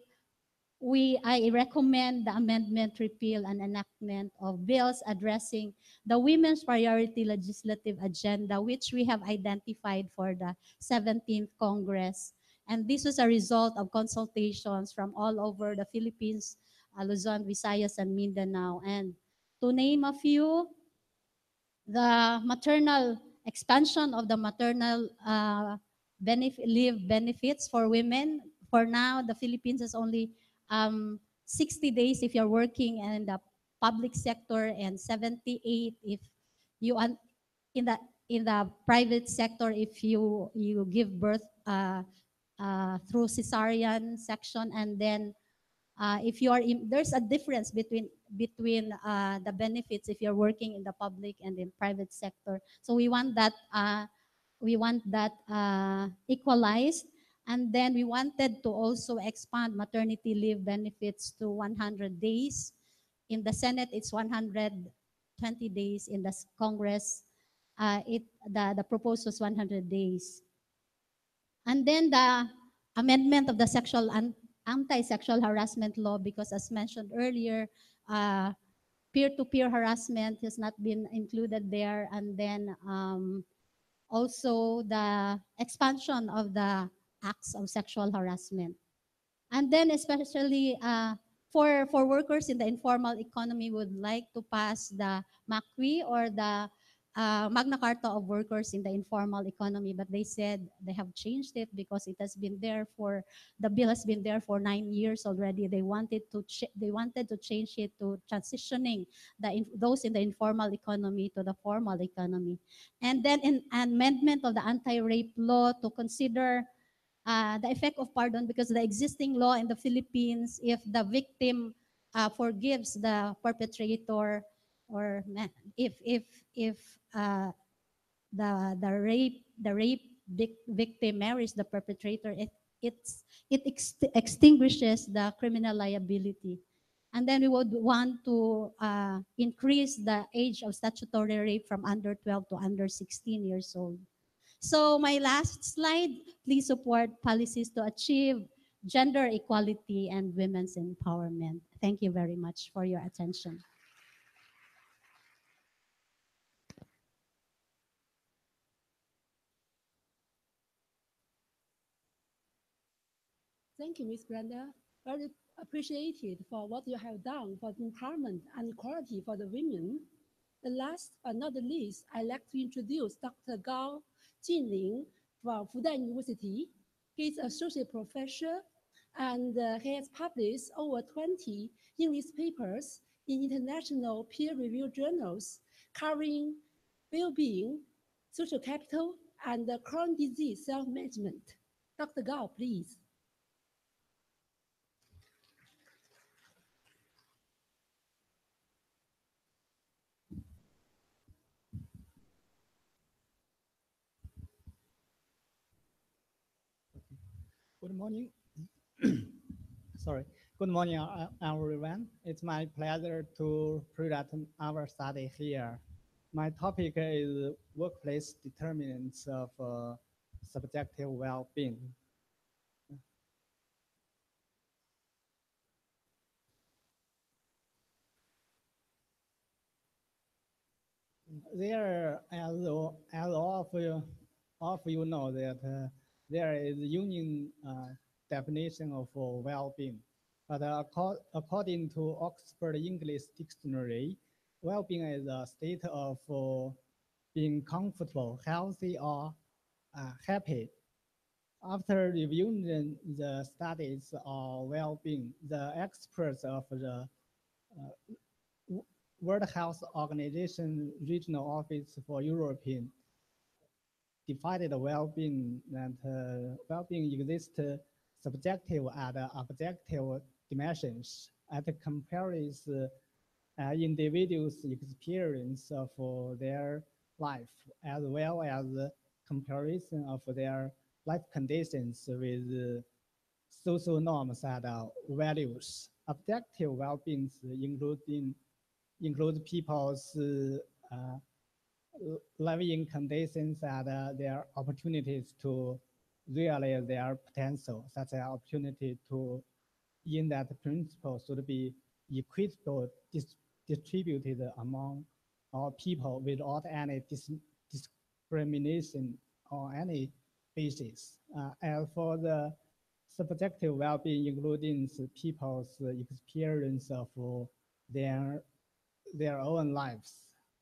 I recommend the amendment, repeal, and enactment of bills addressing the women's priority legislative agenda, which we have identified for the 17th Congress. And this was a result of consultations from all over the Philippines, Luzon, Visayas, and Mindanao. And to name a few, the maternal expansion of the maternal leave benefits for women. For now, the Philippines has only 60 days if you're working in the public sector and 78 if you are in the private sector if you give birth through cesarean section, and then if you are there's a difference between the benefits if you're working in the public and in private sector. So we want that equalized, and then we wanted to also expand maternity leave benefits to 100 days. In the Senate, it's 120 days. In the Congress, the proposed was 100 days. And then the amendment of the anti-sexual harassment law, because as mentioned earlier, peer-to-peer harassment has not been included there. And then also the expansion of the acts of sexual harassment. And then especially for workers in the informal economy, would like to pass the MACWI or the Magna Carta of Workers in the Informal Economy, but they said they have changed it because it has been there the bill has been there for 9 years already. They wanted to change it to transitioning those in the informal economy to the formal economy. And then an amendment of the anti-rape law to consider the effect of pardon, because the existing law in the Philippines, if the victim forgives the perpetrator, or if the rape victim marries the perpetrator, it extinguishes the criminal liability. And then we would want to increase the age of statutory rape from under 12 to under 16 years old. So my last slide, please support policies to achieve gender equality and women's empowerment. Thank you very much for your attention. Thank you, Ms. Brenda. Very appreciated for what you have done for empowerment and equality for the women. The last but not the least, I'd like to introduce Dr. Gao Jinling from Fudan University. He's associate professor and he has published over 20 English papers in international peer-reviewed journals covering well-being, social capital, and chronic disease self-management. Dr. Gao, please. Good morning. Sorry. Good morning, everyone. It's my pleasure to present our study here. My topic is workplace determinants of subjective well-being. There, as all of you know, that there is union definition of well-being. But according to Oxford English Dictionary, well-being is a state of being comfortable, healthy, or happy. After reviewing the studies of well-being, the experts of the World Health Organization Regional Office for European divided well-being, and well-being exists subjective and objective dimensions. At comparison individuals' experience of their life, as well as the comparison of their life conditions with social norms and values. Objective well-being include people's living conditions and their opportunities to realize their potential, such as opportunity to, in that principle, should be equitable distributed among all people without any discrimination on any basis. As for the subjective well-being, including people's experience of their their own lives.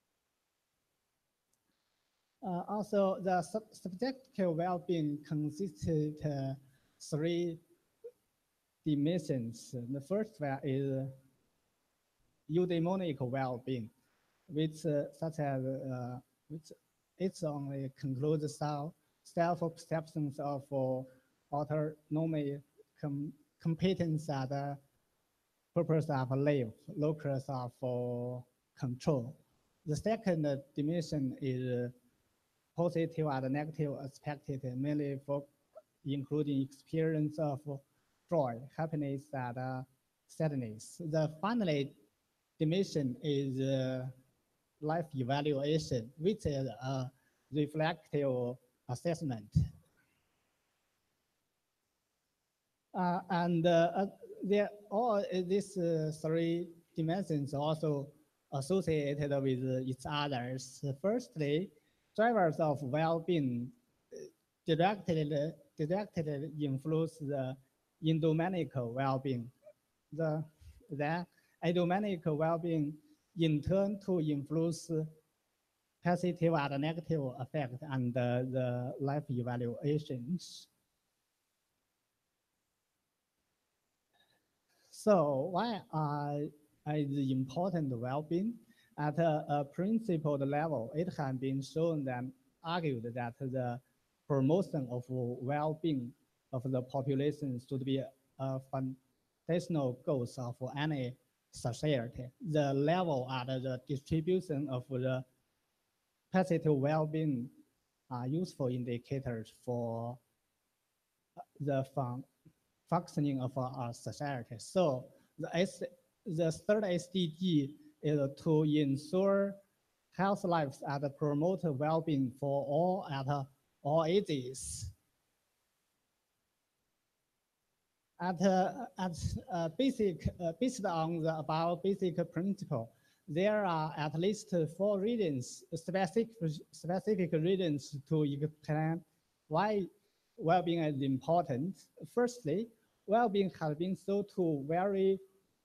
Also, the subjective well-being consisted three dimensions. The first one is eudaimonic well-being, which such as which it only concludes self-perceptions of autonomy, competence, and purpose of life, locus of control. The second dimension is positive and negative aspects, mainly for including experience of joy, happiness, and sadness. The final dimension is life evaluation, which is a reflective assessment. All these three dimensions also associated with each other. Firstly, drivers of well-being directly influence the eudaimonic well-being. The eudaimonic well-being in turn to influence positive and negative effects and the life evaluations. So why is important well-being? At a principled level, it has been shown and argued that the promotion of well-being of the population should be a foundational goal of any society. The level and the distribution of the positive well-being are useful indicators for the functioning of our society. So the third SDG is to ensure health lives and promote well-being for all at all ages. Based on the above basic principle, there are at least 4 reasons, specific reasons to explain why well-being is important. Firstly, well-being has been thought to vary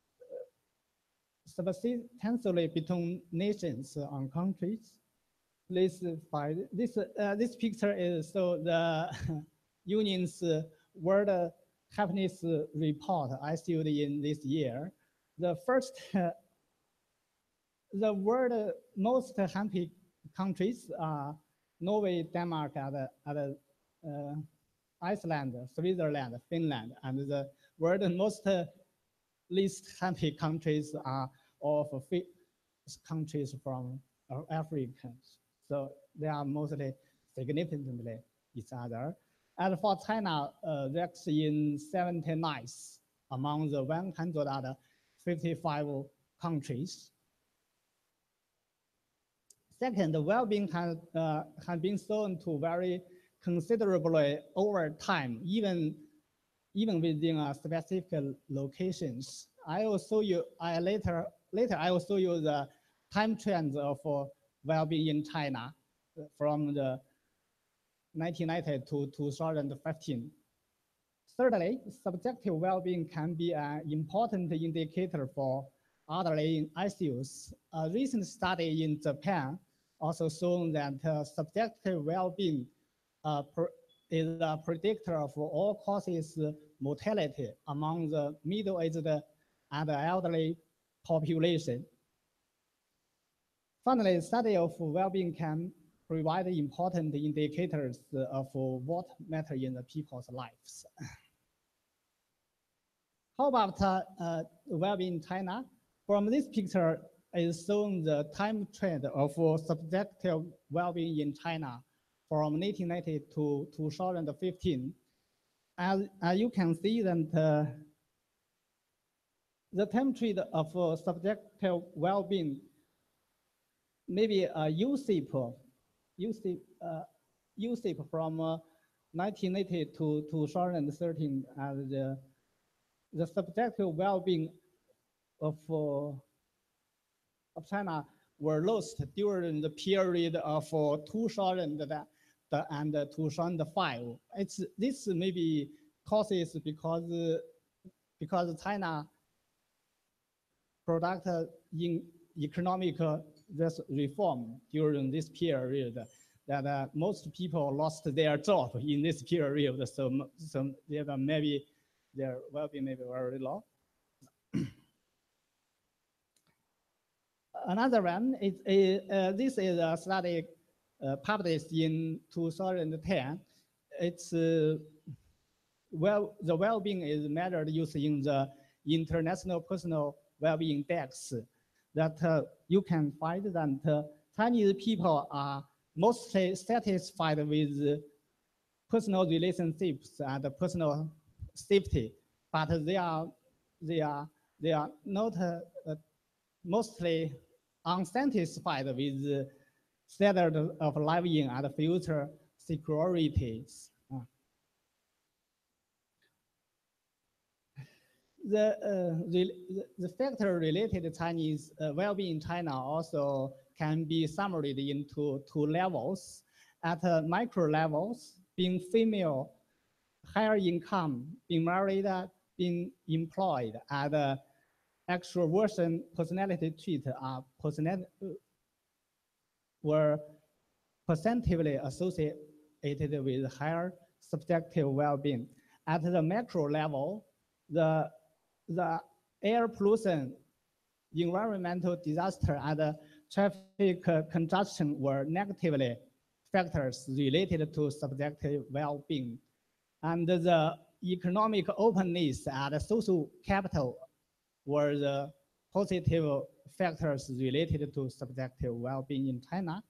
substantially between nations and countries. This picture is so the Union's World Happiness Report issued in this year. The first, the world most happy countries are Norway, Denmark, and Iceland, Switzerland, Finland, and the world most least happy countries are all of countries from Africans. So they are mostly significantly each other. And for China, that's in 79th among the 155 countries. Second, the well-being has been shown to vary considerably over time, even within specific locations. I will show you later. I will show you the time trends of well-being in China from the 1990 to 2015. Thirdly, subjective well-being can be an important indicator for underlying issues. A recent study in Japan also shown that subjective well-being is a predictor of all causes mortality among the middle-aged and elderly population. Finally, study of well-being can provide important indicators of what matters in the people's lives. How about well-being in China? From this picture, is showing the time trend of subjective well-being in China from 1990 to 2015. As you can see that the time trend of subjective well-being maybe U-shape from 1980 to 2013 as the subjective well-being of China were lost during the period of 2000 and 2005. This maybe causes because China product in economic reform during this period that most people lost their job in this period. So maybe their well-being may be very low. Another one is this is a study published in 2010. It's the well-being is measured using the International Personal Well-being Index. That you can find that Chinese people are mostly satisfied with personal relationships and personal safety, but they are not mostly unsatisfied with standard of living and future securities. The factor related to Chinese well-being in China also can be summarized into two levels. At micro levels, being female, higher income, being married, being employed, and extroversion personality traits were positively associated with higher subjective well-being. At the macro level, the air pollution, environmental disaster, and traffic congestion were negatively factors related to subjective well-being. And the economic openness and social capital were the positive factors related to subjective well-being in China.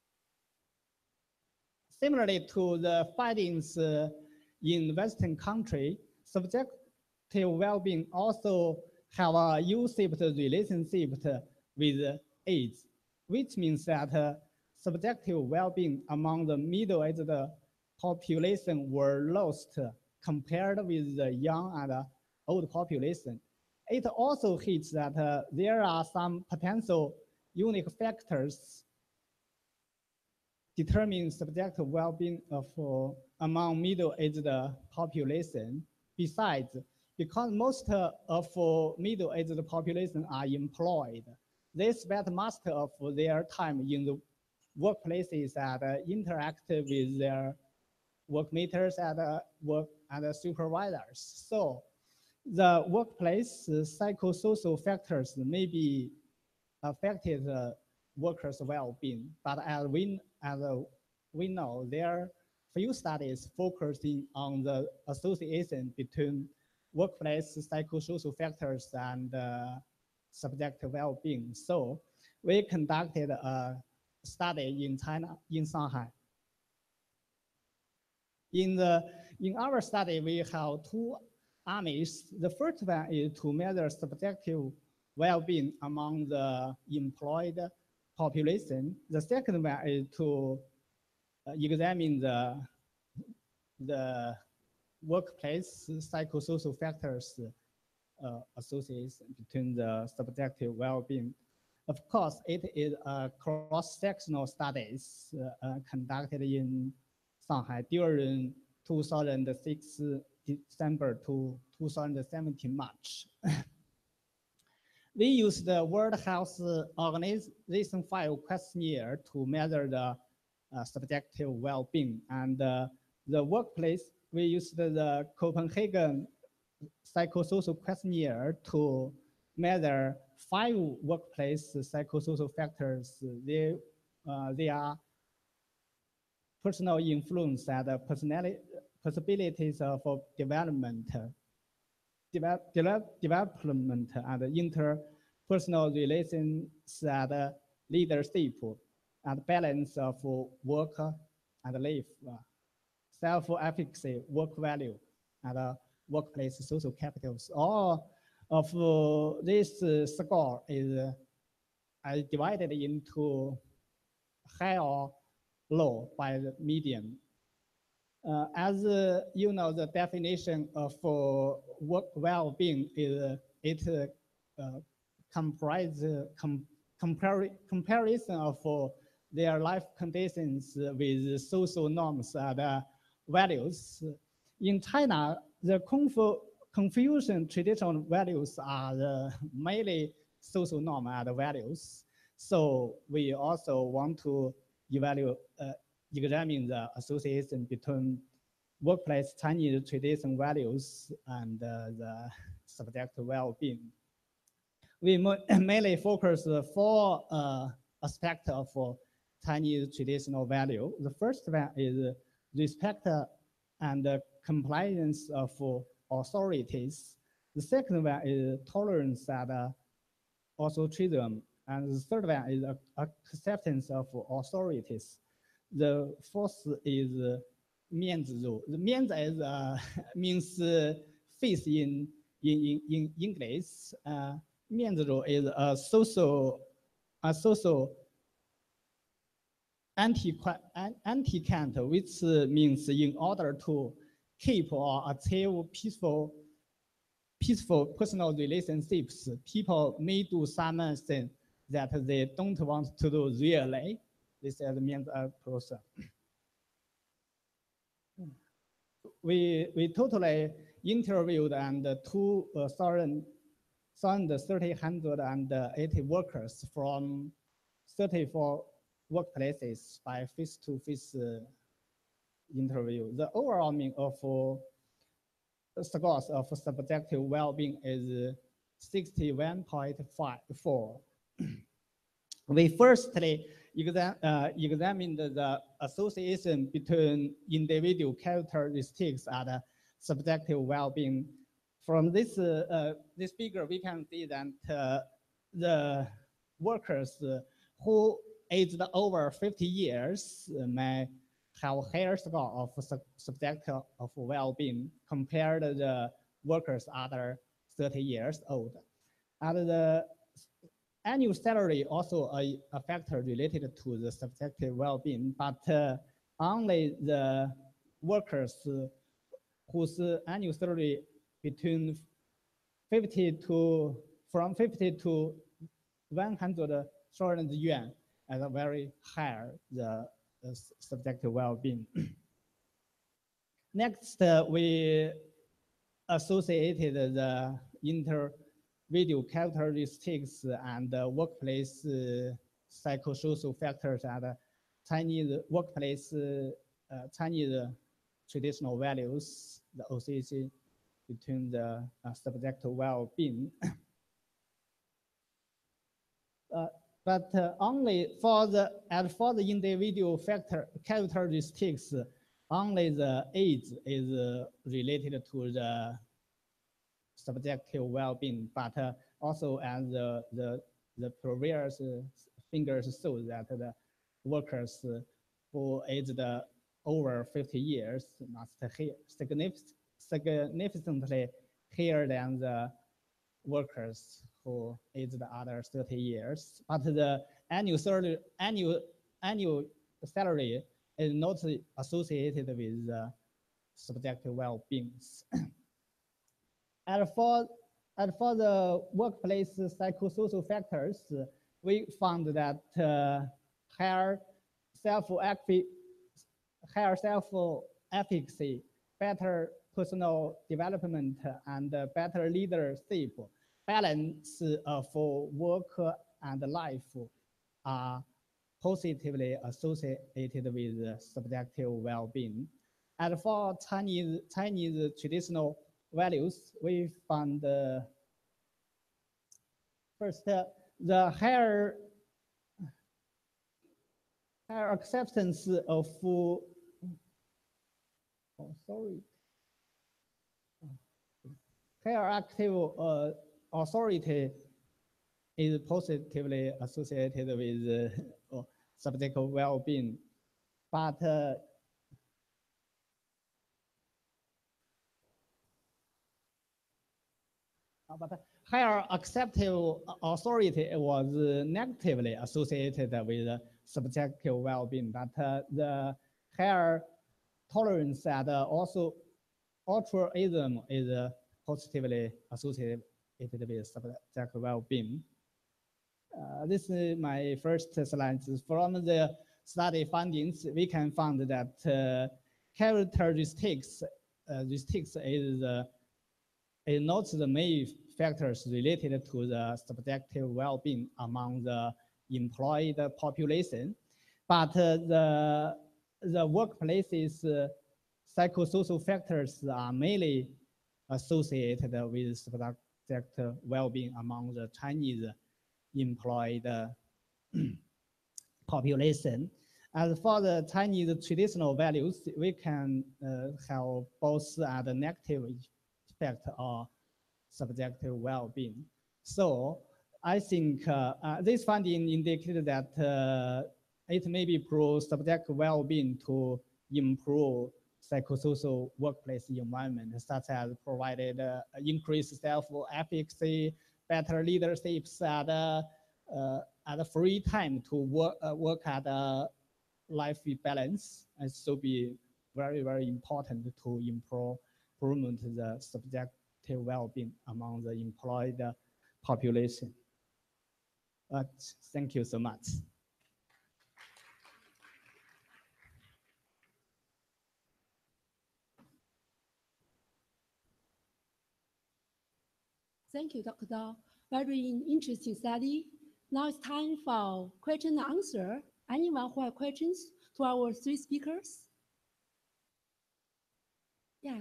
Similarly to the findings in Western country, subjective well-being also have a U-shaped relationship with age, which means that subjective well-being among the middle-aged population were lost compared with the young and old population. It also hits that there are some potential unique factors determine subjective well-being of among middle-aged population. Besides, because most of middle-aged population are employed, they spend most of their time in the workplaces and interact with their workmates and supervisors. So the workplace psychosocial factors may be affected workers' well-being, but as we know, there are few studies focusing on the association between workplace psychosocial factors and subjective well-being. So we conducted a study in China, in Shanghai. In our study, we have two aims. The first one is to measure subjective well-being among the employed population. The second one is to examine the workplace psychosocial factors association between the subjective well-being. Of course, it is a cross-sectional studies conducted in Shanghai during 2006 December to 2017 March. We used the World Health Organization 5 questionnaire to measure the subjective well-being, and the workplace, we used the Copenhagen psychosocial questionnaire to measure 5 workplace psychosocial factors. They are personal influence and possibilities of development and personal relations and leadership, and balance of work and life, self-efficacy, work value, and workplace social capitals. All of this score is divided into high or low by the median. As you know, the definition of work well-being is it comprises comparison of their life conditions with social norms and values. In China, the Confucian traditional values are mainly social norm and values. So we also want to examine the association between workplace Chinese traditional values and the subjective well-being. We mainly focus four aspects of Chinese traditional value. The first one is respect and compliance of authorities. The second one is tolerance and authoritarianism. And the third one is acceptance of authorities. The fourth is 面子肉. The 面子 is means face in English. 面子肉 is a social anti-cant, which means in order to keep or achieve peaceful personal relationships, people may do something that they don't want to do really. This is means a process. We totally interviewed and 2,380 workers from 34 workplaces by face-to-face interview. The overall mean of scores of subjective well-being is 61.54. We firstly examined the association between individual characteristics and subjective well-being. From this figure, we can see that the workers who aged over 50 years may have higher score of subjective of well-being compared to the workers under 30 years old. And the annual salary also a factor related to the subjective well-being, but only the workers whose annual salary between 50 to 100,000 yuan as a very higher the subjective well-being. Next, we associated the individual characteristics and workplace psychosocial factors and Chinese workplace Chinese traditional values, the association between the subjective well-being. But only for the individual characteristics, only the age is related to the subjective well-being. But also, as the previous figures show that the workers who aged over 50 years must significantly higher than the workers who aged under 30 years, but the annual salary is not associated with subjective well-being. And for the workplace psychosocial factors, we found that higher self-efficacy, better personal development, and better leadership, balance for work and life are positively associated with subjective well-being. And for Chinese traditional values, we found first the higher acceptance of higher active authority is positively associated with subject well-being, but higher acceptable authority was negatively associated with subjective well-being, but the higher tolerance and also altruism is positively associated with subjective well-being. This is my first slide. From the study findings, we can find that characteristics is not the main factors related to the subjective well-being among the employed population, but the workplace's psychosocial factors are mainly associated with subjective well-being among the Chinese employed population. As for the Chinese traditional values, we can have both the negative effect of subjective well-being. So I think this finding indicated that it may be pro subjective well-being to improve psychosocial workplace environment, such as provided increased self-efficacy, better leaderships, and free time to work at life balance, and so be very, very important to improvement the subjective well-being among the employed population. Thank you so much. Thank you, Dr. Dao. Very interesting study. Now it's time for question and answer. Anyone who have questions to our three speakers? Yes.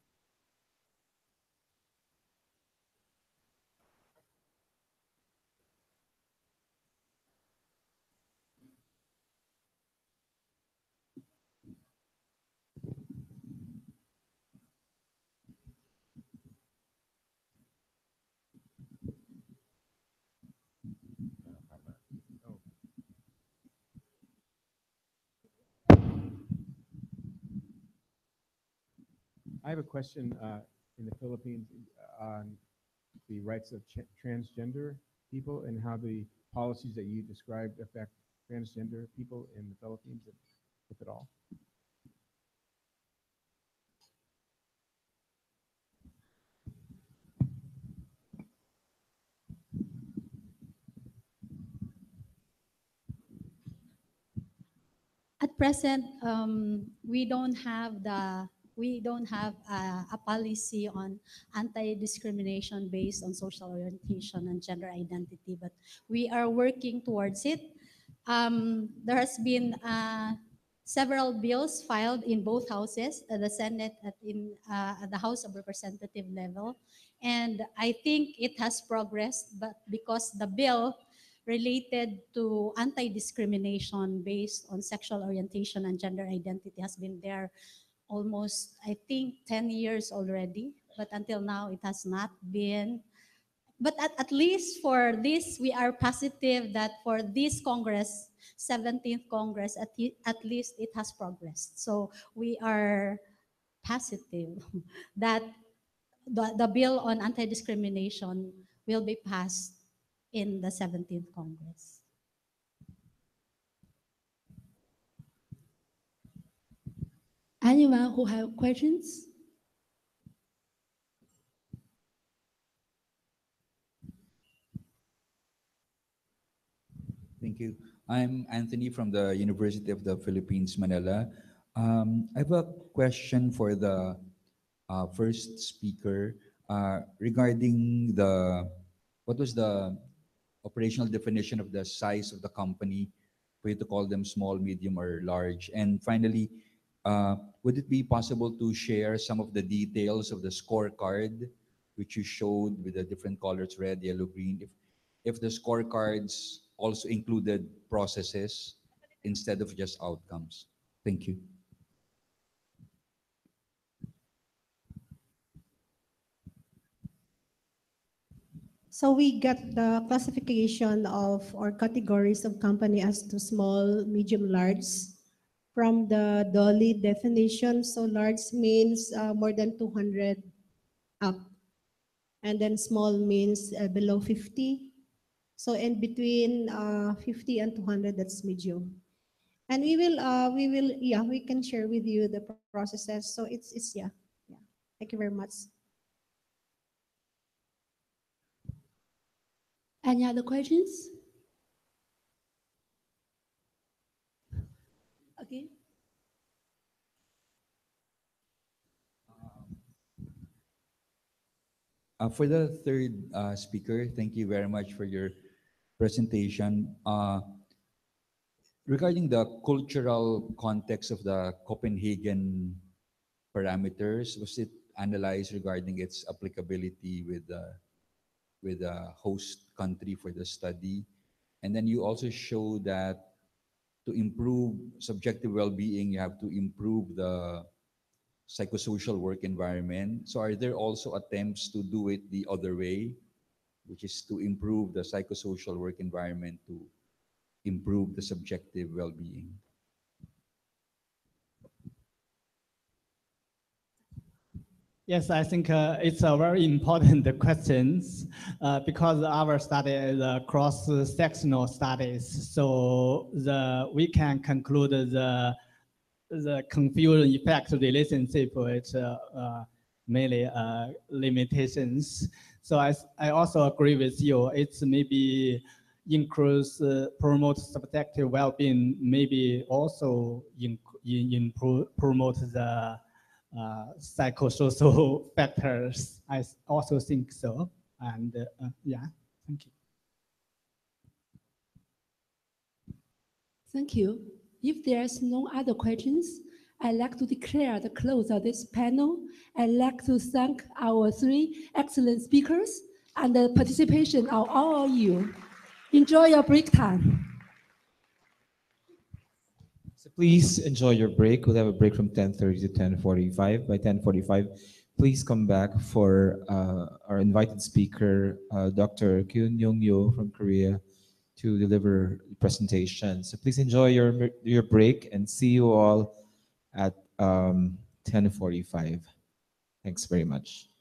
I have a question in the Philippines on the rights of transgender people and how the policies that you described affect transgender people in the Philippines, if at all. At present, we don't have a policy on anti-discrimination based on social orientation and gender identity, but we are working towards it. There has been several bills filed in both houses, the Senate at the House of Representative level, and I think it has progressed, but because the bill related to anti-discrimination based on sexual orientation and gender identity has been there almost, I think, 10 years already, but until now it has not been. But at least for this, we are positive that for this Congress, 17th Congress, at least it has progressed. So we are positive that the bill on anti-discrimination will be passed in the 17th Congress. Anyone who have questions? Thank you. I'm Anthony from the University of the Philippines, Manila. I have a question for the first speaker regarding what was the operational definition of the size of the company for you to call them small, medium, or large? And finally, would it be possible to share some of the details of the scorecard which you showed with the different colors, red, yellow, green, if the scorecards also included processes instead of just outcomes? Thank you. So we get the classification of or categories of company as to small, medium, large from the Dolly definition. So large means more than 200 up, and then small means below 50. So in between 50 and 200, that's medium. And yeah, we can share with you the processes. So it's yeah, yeah. Thank you very much. Any other questions? Okay. For the third speaker, thank you very much for your presentation. Regarding the cultural context of the Copenhagen parameters, was it analyzed regarding its applicability with the host country for the study? And then you also show that to improve subjective well-being, you have to improve the psychosocial work environment. So are there also attempts to do it the other way, which is to improve the psychosocial work environment to improve the subjective well-being? Yes, I think it's a very important question because our study is a cross-sectional studies. So we can conclude the confusion effect relationship with mainly limitations. So I also agree with you. It's maybe increase promote subjective well-being, maybe also promote the psychosocial factors. I also think so. And yeah, thank you. Thank you. If there's no other questions, I'd like to declare the close of this panel. I'd like to thank our three excellent speakers and the participation of all of you. Enjoy your break time. So please enjoy your break. We'll have a break from 10:30 to 10:45. By 10:45, please come back for our invited speaker, Dr. Kyun Young Yo from Korea, to deliver the presentation. So please enjoy your break and see you all at 10:45. Thanks very much.